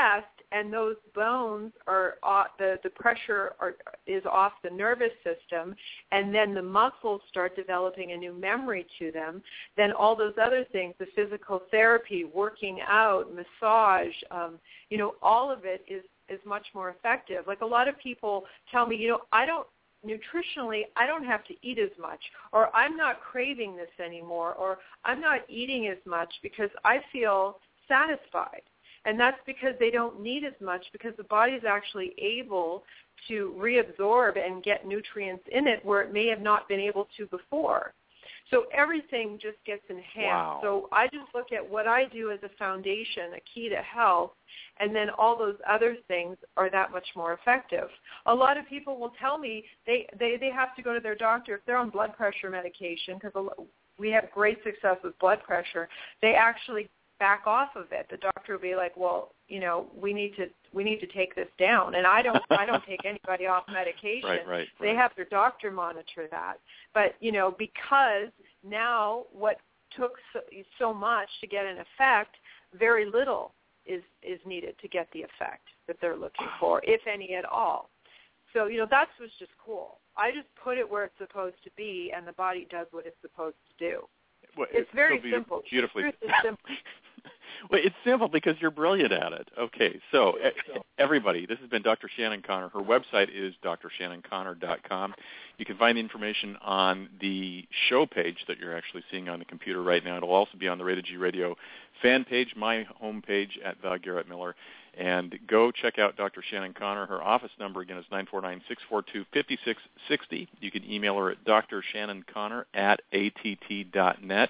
and those bones are off, the the pressure are, is off the nervous system, and then the muscles start developing a new memory to them, then all those other things, the physical therapy, working out, massage, um, you know, all of it is is much more effective. Like a lot of people tell me, you know, I don't nutritionally, I don't have to eat as much, or I'm not craving this anymore, or I'm not eating as much because I feel satisfied. And that's because they don't need as much, because the body is actually able to reabsorb and get nutrients in it where it may have not been able to before. So everything just gets enhanced. Wow. So I just look at what I do as a foundation, a key to health, and then all those other things are that much more effective. A lot of people will tell me they, they, they have to go to their doctor if they're on blood pressure medication, because we have great success with blood pressure. They actually back off of it. The doctor will be like, well, you know, we need to we need to take this down. And I don't I don't take anybody off medication. Right, right, right. They have their doctor monitor that. But, you know, because now what took so, so much to get an effect, very little is, is needed to get the effect that they're looking for, if any at all. So, you know, that's what's just cool. I just put it where it's supposed to be, and the body does what it's supposed to do. Well, it's, it's very so simple. Beautifully. It's simple. Well, it's simple because you're brilliant at it. Okay, so everybody, this has been Doctor Shannon Conner. Her website is d r shannon conner dot com. You can find information on the show page that you're actually seeing on the computer right now. It'll also be on the Rated G Radio fan page, my homepage at Val Garrett Miller. And go check out Doctor Shannon Conner. Her office number, again, is nine four nine, six four two, five six six zero. You can email her at d r shannon conner at a t t dot net.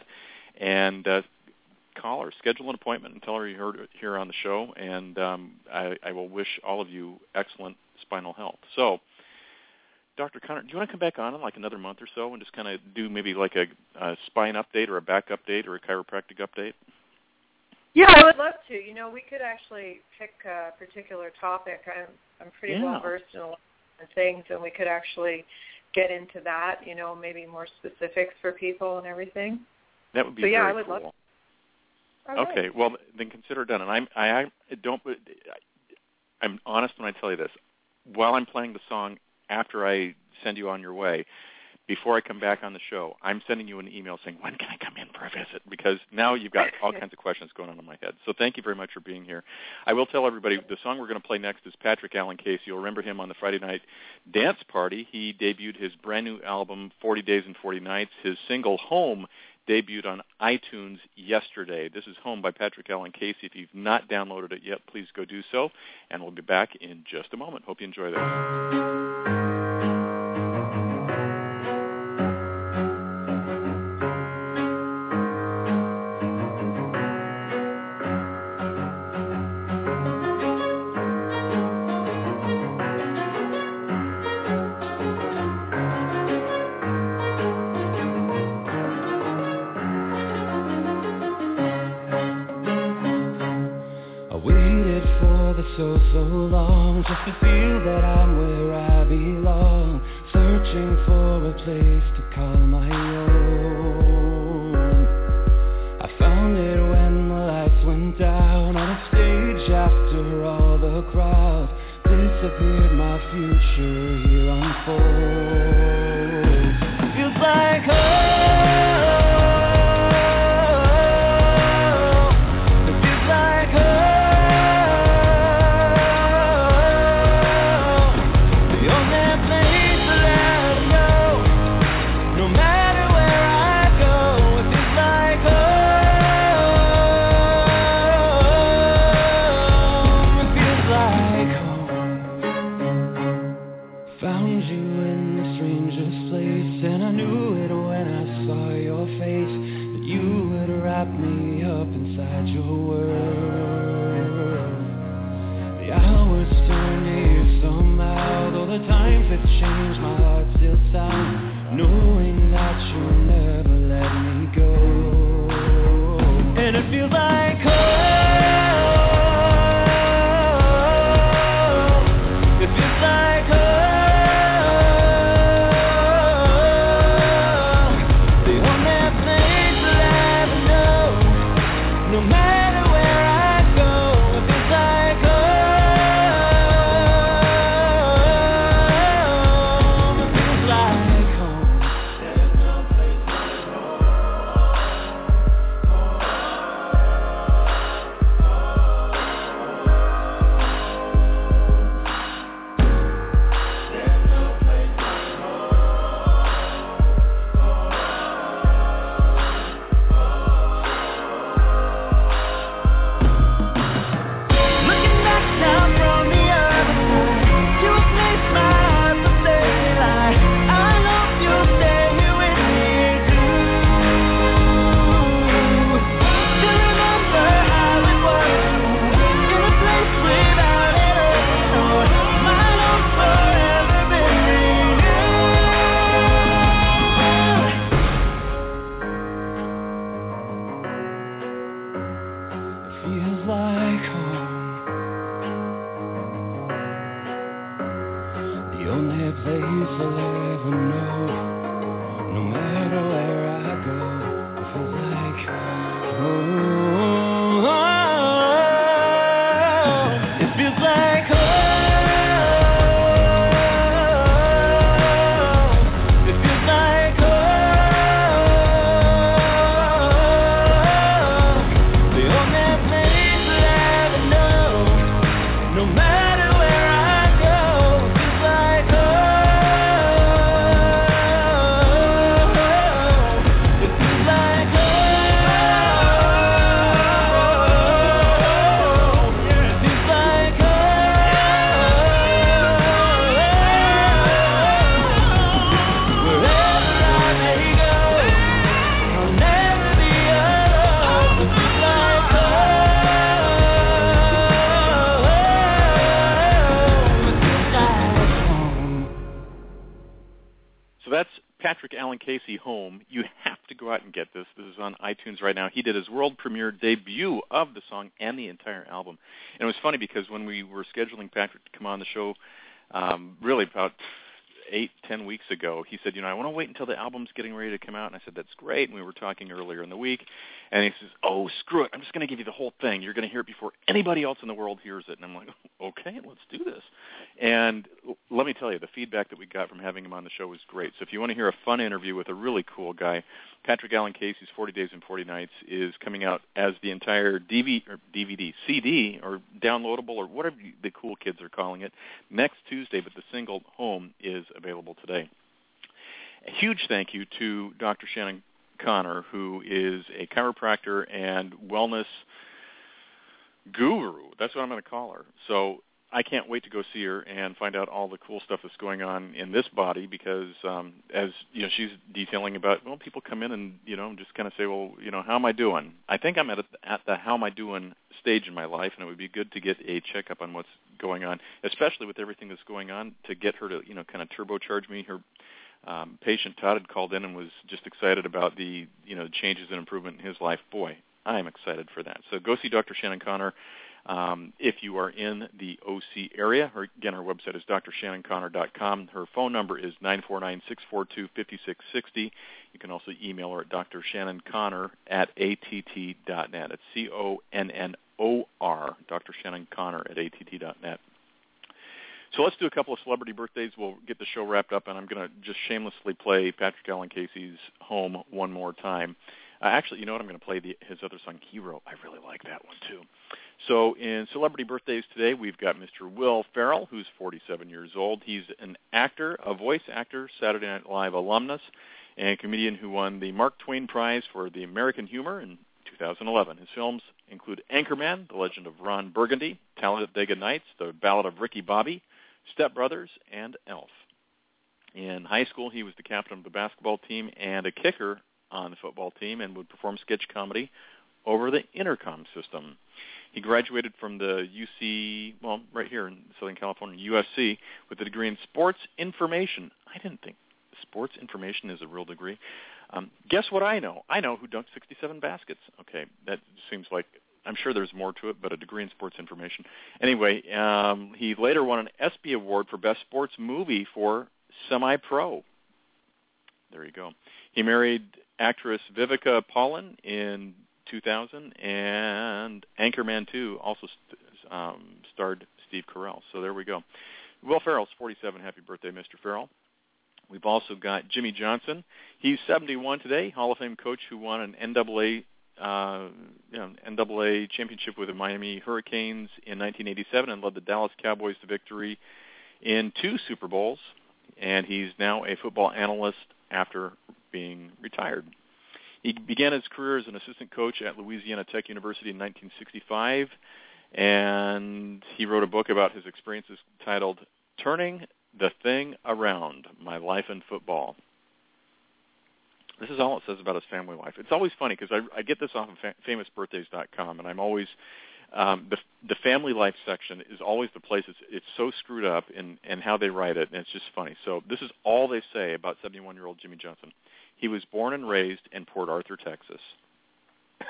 And uh, call her, schedule an appointment, and tell her you heard it here on the show. And um, I, I will wish all of you excellent spinal health. So, Doctor Conner, do you want to come back on in like another month or so and just kind of do maybe like a, a spine update or a back update or a chiropractic update? Yeah, I would love to. You know, we could actually pick a particular topic. I'm, I'm pretty yeah. well versed in a lot of things, and we could actually get into that, you know, maybe more specifics for people and everything. That would be so, very yeah, I would cool. love to. Okay, right. well then consider it done. And I'm I, I don't I'm honest when I tell you this. While I'm playing the song after I send you on your way, before I come back on the show, I'm sending you an email saying, when can I come in for a visit? Because now you've got all kinds of questions going on in my head. So thank you very much for being here. I will tell everybody the song we're going to play next is Patrick Allen Casey. You'll remember him on the Friday night dance party. He debuted his brand new album, forty days and forty nights. His single, Home, debuted on iTunes yesterday. This is Home by Patrick Allen Casey. If you've not downloaded it yet, please go do so. And we'll be back in just a moment. Hope you enjoy this. So, so long, just to feel that I'm where I belong, searching for a place to call my own. I found it when the lights went down on a stage after all the crowd disappeared. My future here unfolds. Feels like home. It feels like home. Change, my heart still sounds, knowing that you'll never let me go. And it feels like home. It feels like home. The only place that I ever know, no matter where I go. It feels like home. only place I'll ever know. No matter where I go, it feels like home. It feels like home. It feels like home. The only place I'll ever know. No matter where I go, it feels like home. It feels like home. It feels like home. Wherever I may go, I'll never be alone. It feels like home. So that's Patrick Allen Casey, Home. You have to go out and get this. This is on iTunes right now. He did his world premiere debut of the song and the entire album. And it was funny because when we were scheduling Patrick to come on the show, um, really about eight, ten weeks ago, he said, you know, I want to wait until the album's getting ready to come out. And I said, that's great. And we were talking earlier in the week. And he says, oh, screw it. I'm just going to give you the whole thing. You're going to hear it before anybody else in the world hears it. And I'm like, okay, let's do this. And let me tell you, the feedback that we got from having him on the show was great. So if you want to hear a fun interview with a really cool guy, Patrick Allen Casey's forty Days and forty Nights is coming out as the entire D V D, or D V D, C D, or downloadable, or whatever the cool kids are calling it, next Tuesday, but the single Home is available today. A huge thank you to Doctor Shannon Connor, who is a chiropractor and wellness guru. That's what I'm going to call her. So I can't wait to go see her and find out all the cool stuff that's going on in this body because, um, as you know, she's detailing about, well, people come in and, you know, just kind of say, well, you know, how am I doing? I think I'm at, a, at the how am I doing stage in my life, and it would be good to get a checkup on what's going on, especially with everything that's going on, to get her to, you know, kind of turbocharge me. Her um, patient, Todd, had called in and was just excited about the, you know, changes and improvement in his life. Boy, I'm excited for that. So go see Doctor Shannon Connor. Um, if you are in the O C area. Her, again, her website is d r shannon connor dot com. Her phone number is nine four nine, six four two, five six six zero. You can also email her at d r shannon connor at a t t dot net. It's C O N N O R, Doctor Shannon Connor at a t t dot net. So let's do a couple of celebrity birthdays. We'll get the show wrapped up, and I'm going to just shamelessly play Patrick Allen Casey's Home one more time. Uh, actually, you know what? I'm going to play the, his other song, Hero. I really like that one, too. So in celebrity birthdays today, we've got Mister Will Ferrell, who's forty-seven years old. He's an actor, a voice actor, Saturday Night Live alumnus, and a comedian who won the Mark Twain Prize for the American Humor in two thousand eleven. His films include Anchorman, The Legend of Ron Burgundy, Talladega Nights, The Ballad of Ricky Bobby, Step Brothers, and Elf. In high school, he was the captain of the basketball team and a kicker on the football team and would perform sketch comedy over the intercom system. He graduated from the U C, well, right here in Southern California, U S C, with a degree in sports information. I didn't think sports information is a real degree. Um, guess what I know? I know who dunked sixty-seven baskets. Okay, that seems like, I'm sure there's more to it, but a degree in sports information. Anyway, um, he later won an ESPY Award for Best Sports Movie for Semi-Pro. There you go. He married actress Vivica Paulin in two thousand, and Anchorman two also st- um, starred Steve Carell. So there we go. Will Ferrell's forty-seven. Happy birthday, Mister Ferrell. We've also got Jimmy Johnson. He's seventy-one today, Hall of Fame coach who won an N double A, uh, you know, N double A championship with the Miami Hurricanes in nineteen eighty-seven and led the Dallas Cowboys to victory in two Super Bowls. And he's now a football analyst after being retired. He began his career as an assistant coach at Louisiana Tech University in nineteen sixty-five, and he wrote a book about his experiences titled Turning the Thing Around, My Life in Football. This is all it says about his family life. It's always funny because I, I get this off of famous birthdays dot com, and I'm always, um, the, the family life section is always the place. It's, it's so screwed up in, in how they write it, and it's just funny. So this is all they say about seventy-one-year-old Jimmy Johnson. He was born and raised in Port Arthur, Texas.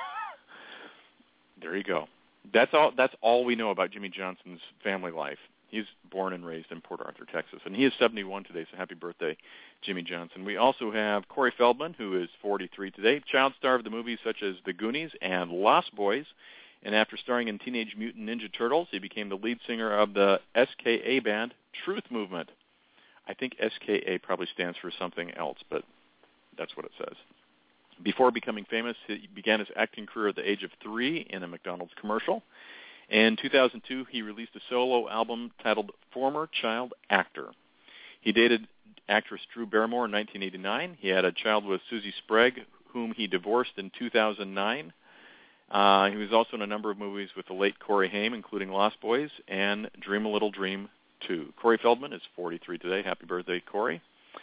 There you go. That's all. That's all we know about Jimmy Johnson's family life. He's born and raised in Port Arthur, Texas, and he is seventy-one today, so happy birthday, Jimmy Johnson. We also have Corey Feldman, who is forty-three today, child star of the movies such as The Goonies and Lost Boys, and after starring in Teenage Mutant Ninja Turtles, he became the lead singer of the S K A band Truth Movement. I think S K A probably stands for something else, but that's what it says. Before becoming famous, he began his acting career at the age of three in a McDonald's commercial. In two thousand two, he released a solo album titled Former Child Actor. He dated actress Drew Barrymore in nineteen eighty-nine. He had a child with Susie Sprague, whom he divorced in two thousand nine. Uh, he was also in a number of movies with the late Corey Haim, including Lost Boys and Dream a Little Dream two. Corey Feldman is forty-three today. Happy birthday, Corey.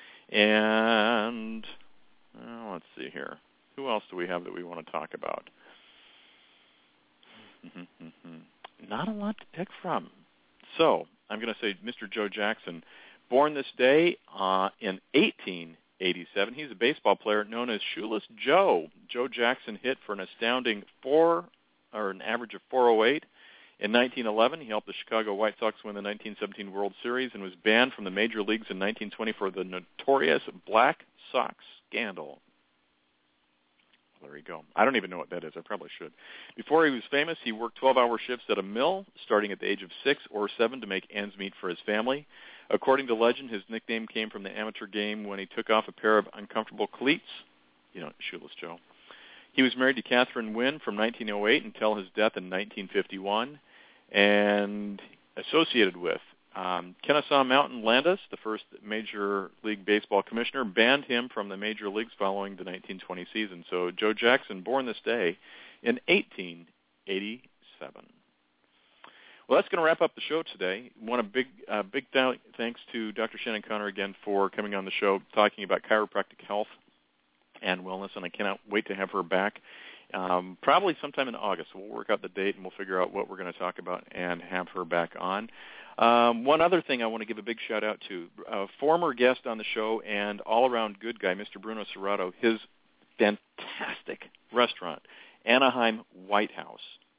And well, let's see here. Who else do we have that we want to talk about? Not a lot to pick from. So I'm going to say Mister Joe Jackson, born this day uh, in eighteen eighty-seven. He's a baseball player known as Shoeless Joe. Joe Jackson hit for an astounding four, or an average of four oh eight. In nineteen eleven, he helped the Chicago White Sox win the nineteen seventeen World Series and was banned from the major leagues in nineteen twenty for the notorious Black Sox scandal. Well, there you go. I don't even know what that is. I probably should. Before he was famous, he worked twelve-hour shifts at a mill, starting at the age of six or seven to make ends meet for his family. According to legend, his nickname came from the amateur game when he took off a pair of uncomfortable cleats. You know, Shoeless Joe. He was married to Catherine Wynn from nineteen oh eight until his death in nineteen fifty-one, and associated with um, Kennesaw Mountain Landis, the first Major League Baseball commissioner, banned him from the major leagues following the nineteen twenty season. So Joe Jackson, born this day in eighteen eighty-seven. Well, that's going to wrap up the show today. Want a big, uh, big th- thanks to Doctor Shannon Connor again for coming on the show, talking about chiropractic health and wellness, and I cannot wait to have her back um, probably sometime in August. We'll work out the date, and we'll figure out what we're going to talk about and have her back on. Um, one other thing I want to give a big shout-out to, a former guest on the show and all-around good guy, Mister Bruno Serrato, his fantastic restaurant, Anaheim White House.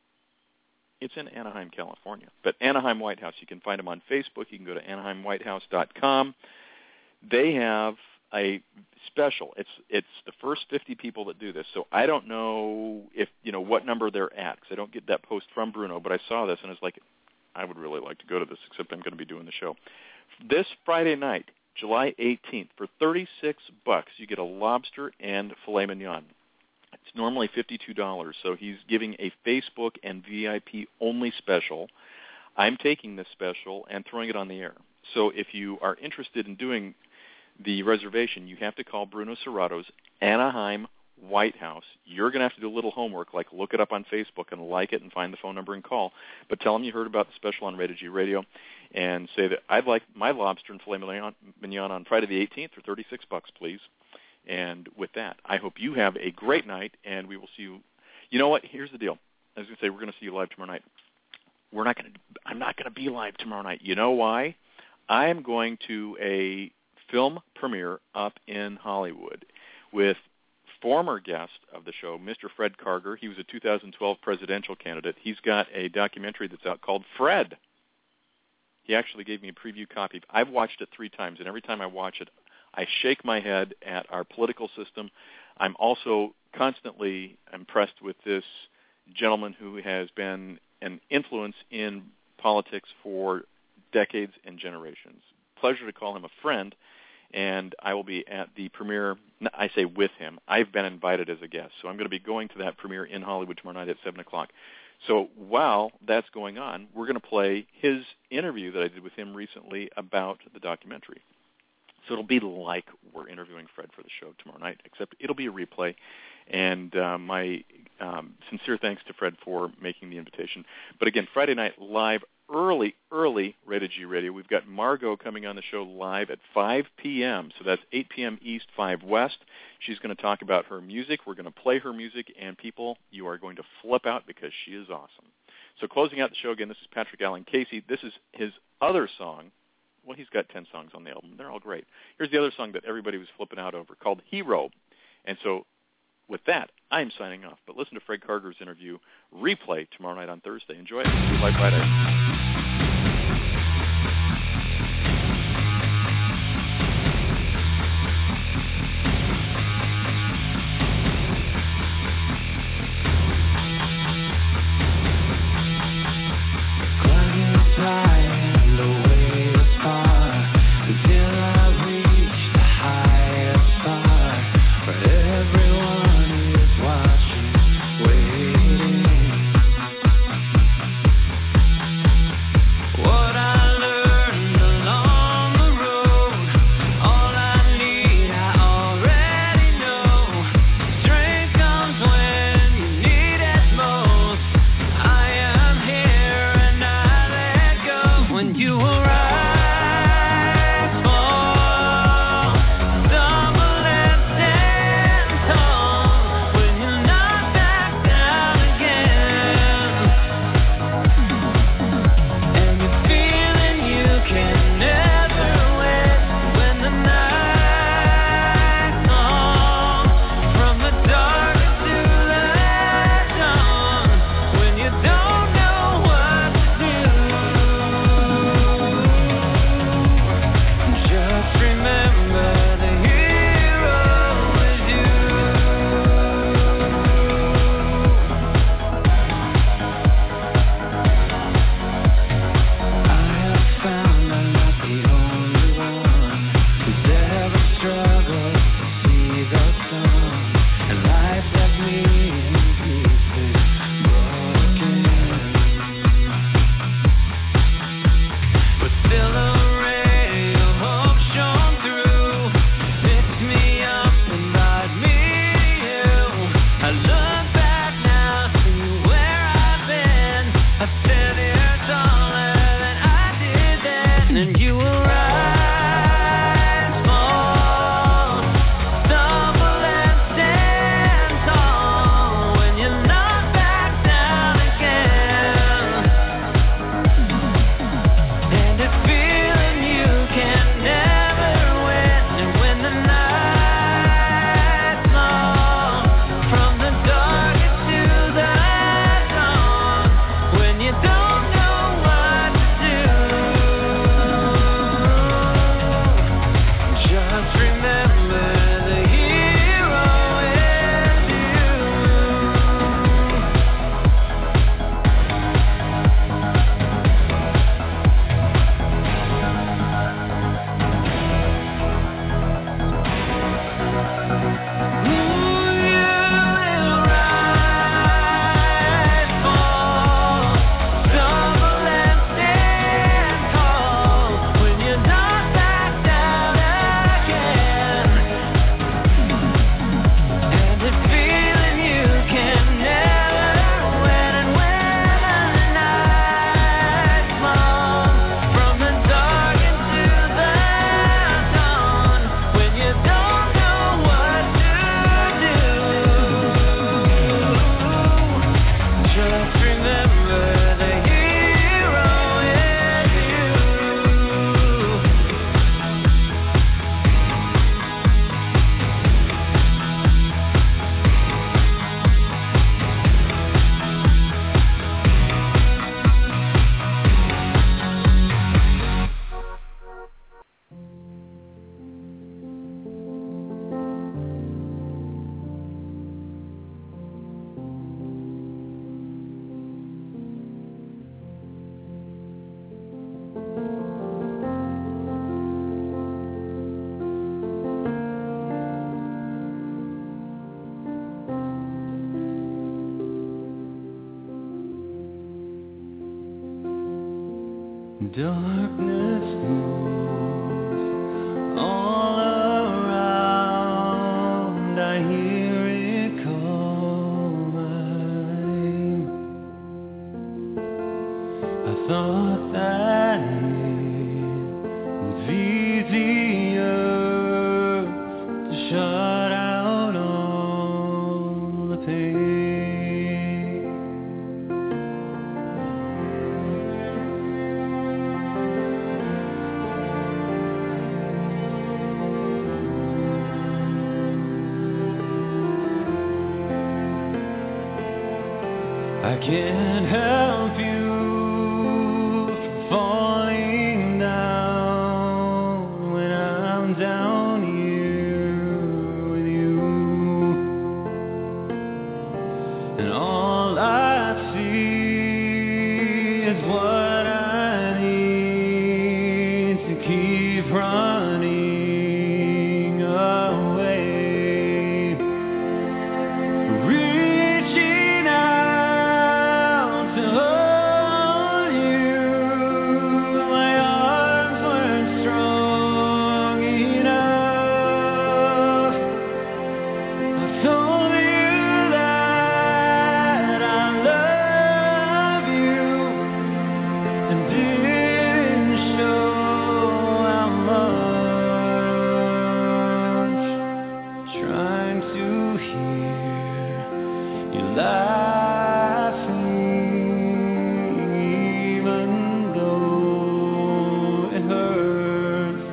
It's in Anaheim, California. But Anaheim White House, you can find them on Facebook. You can go to anaheim white house dot com. They have a special. It's it's the first fifty people that do this. So I don't know if you know what number they're at because I don't get that post from Bruno. But I saw this and it's like, I would really like to go to this, except I'm going to be doing the show this Friday night, July eighteenth, for thirty-six bucks. You get a lobster and filet mignon. It's normally fifty-two dollars, so he's giving a Facebook and V I P only special. I'm taking this special and throwing it on the air. So if you are interested in doing the reservation, you have to call Bruno Serrato's Anaheim White House. You're going to have to do a little homework, like look it up on Facebook and like it and find the phone number and call. But tell them you heard about the special on Rated G Radio and say that I'd like my lobster and filet mignon on Friday the eighteenth for thirty-six bucks, please. And with that, I hope you have a great night, and we will see you. You know what? Here's the deal. I was going to say we're going to see you live tomorrow night. We're not going to. I'm not going to be live tomorrow night. You know why? I am going to a film premiere up in Hollywood with former guest of the show, Mister Fred Karger. He was a two thousand twelve presidential candidate. He's got a documentary that's out called Fred. He actually gave me a preview copy. I've watched it three times, and every time I watch it, I shake my head at our political system. I'm also constantly impressed with this gentleman who has been an influence in politics for decades and generations. Pleasure to call him a friend, and I will be at the premiere. I say with him. I've been invited as a guest, so I'm going to be going to that premiere in Hollywood tomorrow night at seven o'clock. So while that's going on, we're going to play his interview that I did with him recently about the documentary. So it'll be like we're interviewing Fred for the show tomorrow night, except it'll be a replay. And uh, my um, sincere thanks to Fred for making the invitation. But again, Friday night live, early, early Rated G Radio. We've got Margot coming on the show live at five p.m., so that's eight p.m. East, five West. She's going to talk about her music. We're going to play her music, and people, you are going to flip out because she is awesome. So closing out the show again, this is Patrick Allen Casey. This is his other song. Well, he's got ten songs on the album. They're all great. Here's the other song that everybody was flipping out over called Hero. And so with that, I'm signing off. But listen to Fred Karger's interview replay tomorrow night on Thursday. Enjoy it. See you Live Friday. darkness moves all around. I hear it calling. I thought that it was easier to shut out all the pain. I can't help you from falling down when I'm down here with you, and all I see is what I need to keep running away. Reaching out to hold you, my arms weren't strong enough. I told you that I love you and didn't show how much. Trying to hear you laughing, even though it hurts.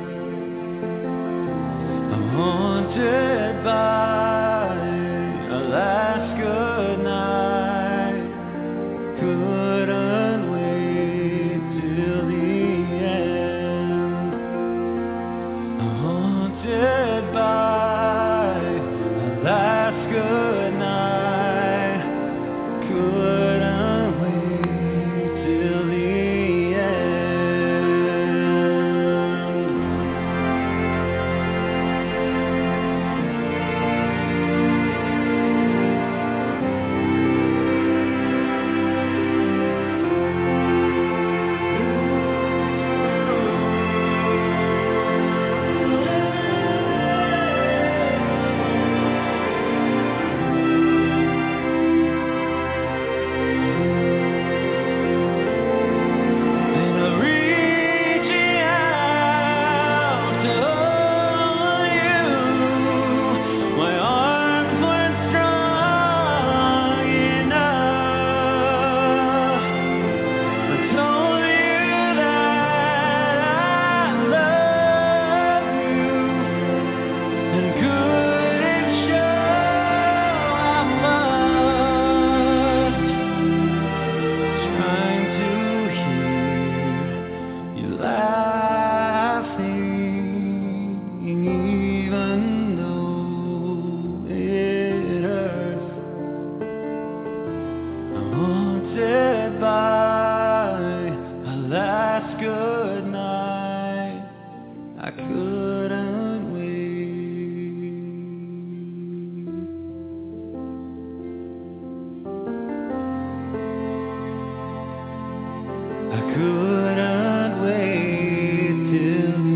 I'm haunted by our last good night. Couldn't wait till the end. I'm haunted by our last good night. Couldn't wait till the end. And I'm reaching out to hold you. My arms weren't strong enough. I told you that I love you and couldn't show how much. Trying to hear you laughing, even though it hurts. I'm haunted by our last good night. I couldn't wait. I couldn't wait till the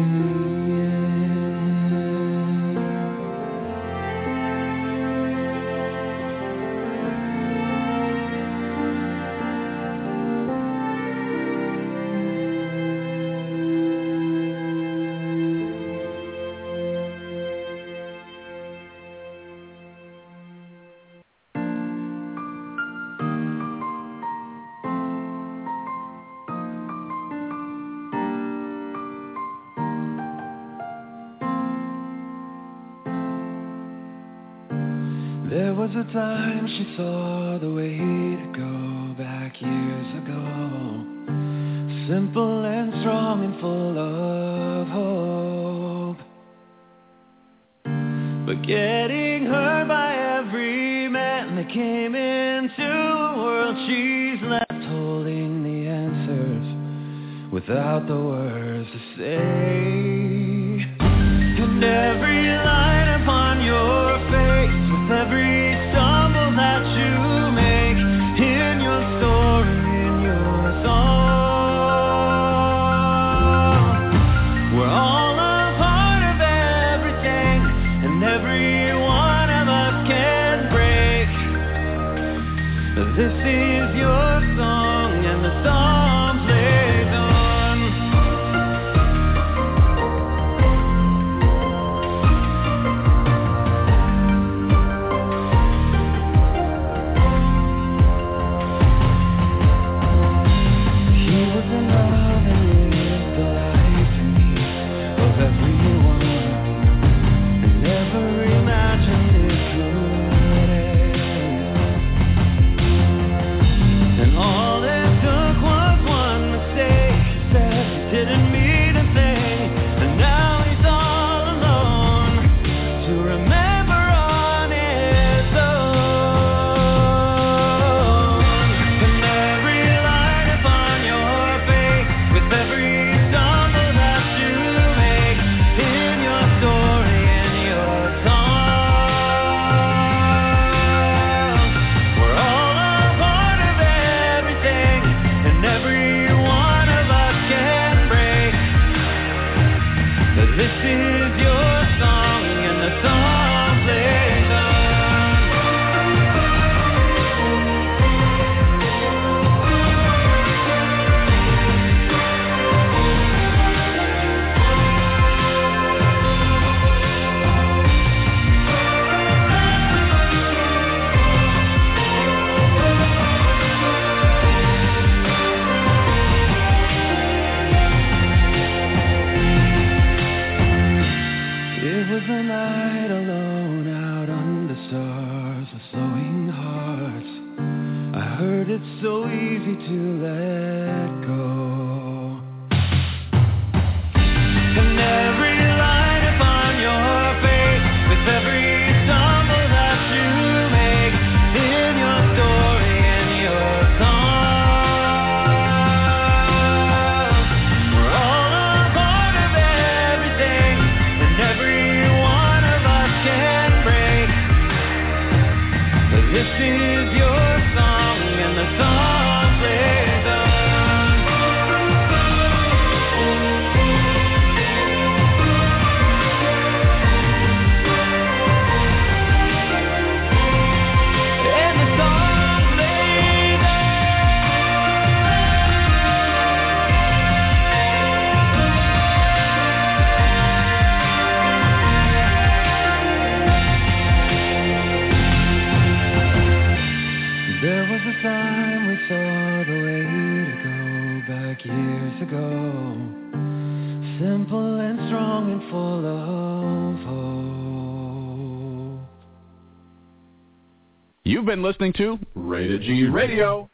There was a time she saw the way to go back years ago. Simple and strong and full of hope. But getting hurt by every man that came into a world she's left holding the answers without the words to say. And every line upon your face, with every stumble that you make in your story, in your song, was the night alone out under stars with flowing hearts. I heard it's so easy to let go. And every line upon your face, with every stumble that you make, in your story and your song, we're all a part of everything, and every one of us can break. But this is your song, and the song plays on. And the song plays on. There was a time we saw the way to go back years ago. Simple and strong and full of hope. You've been listening to Rated G Radio.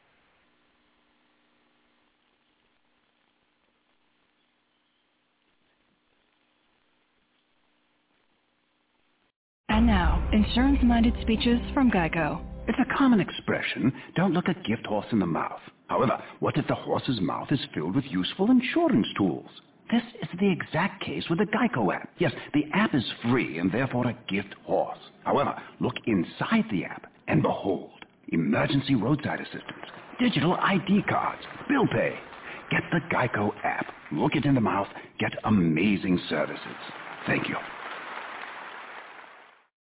And now, insurance-minded speeches from Geico. It's a common expression, don't look a gift horse in the mouth. However, what if the horse's mouth is filled with useful insurance tools? This is the exact case with the Geico app. Yes, the app is free and therefore a gift horse. However, look inside the app and behold, emergency roadside assistance, digital I D cards, bill pay. Get the Geico app. Look it in the mouth, get amazing services. Thank you.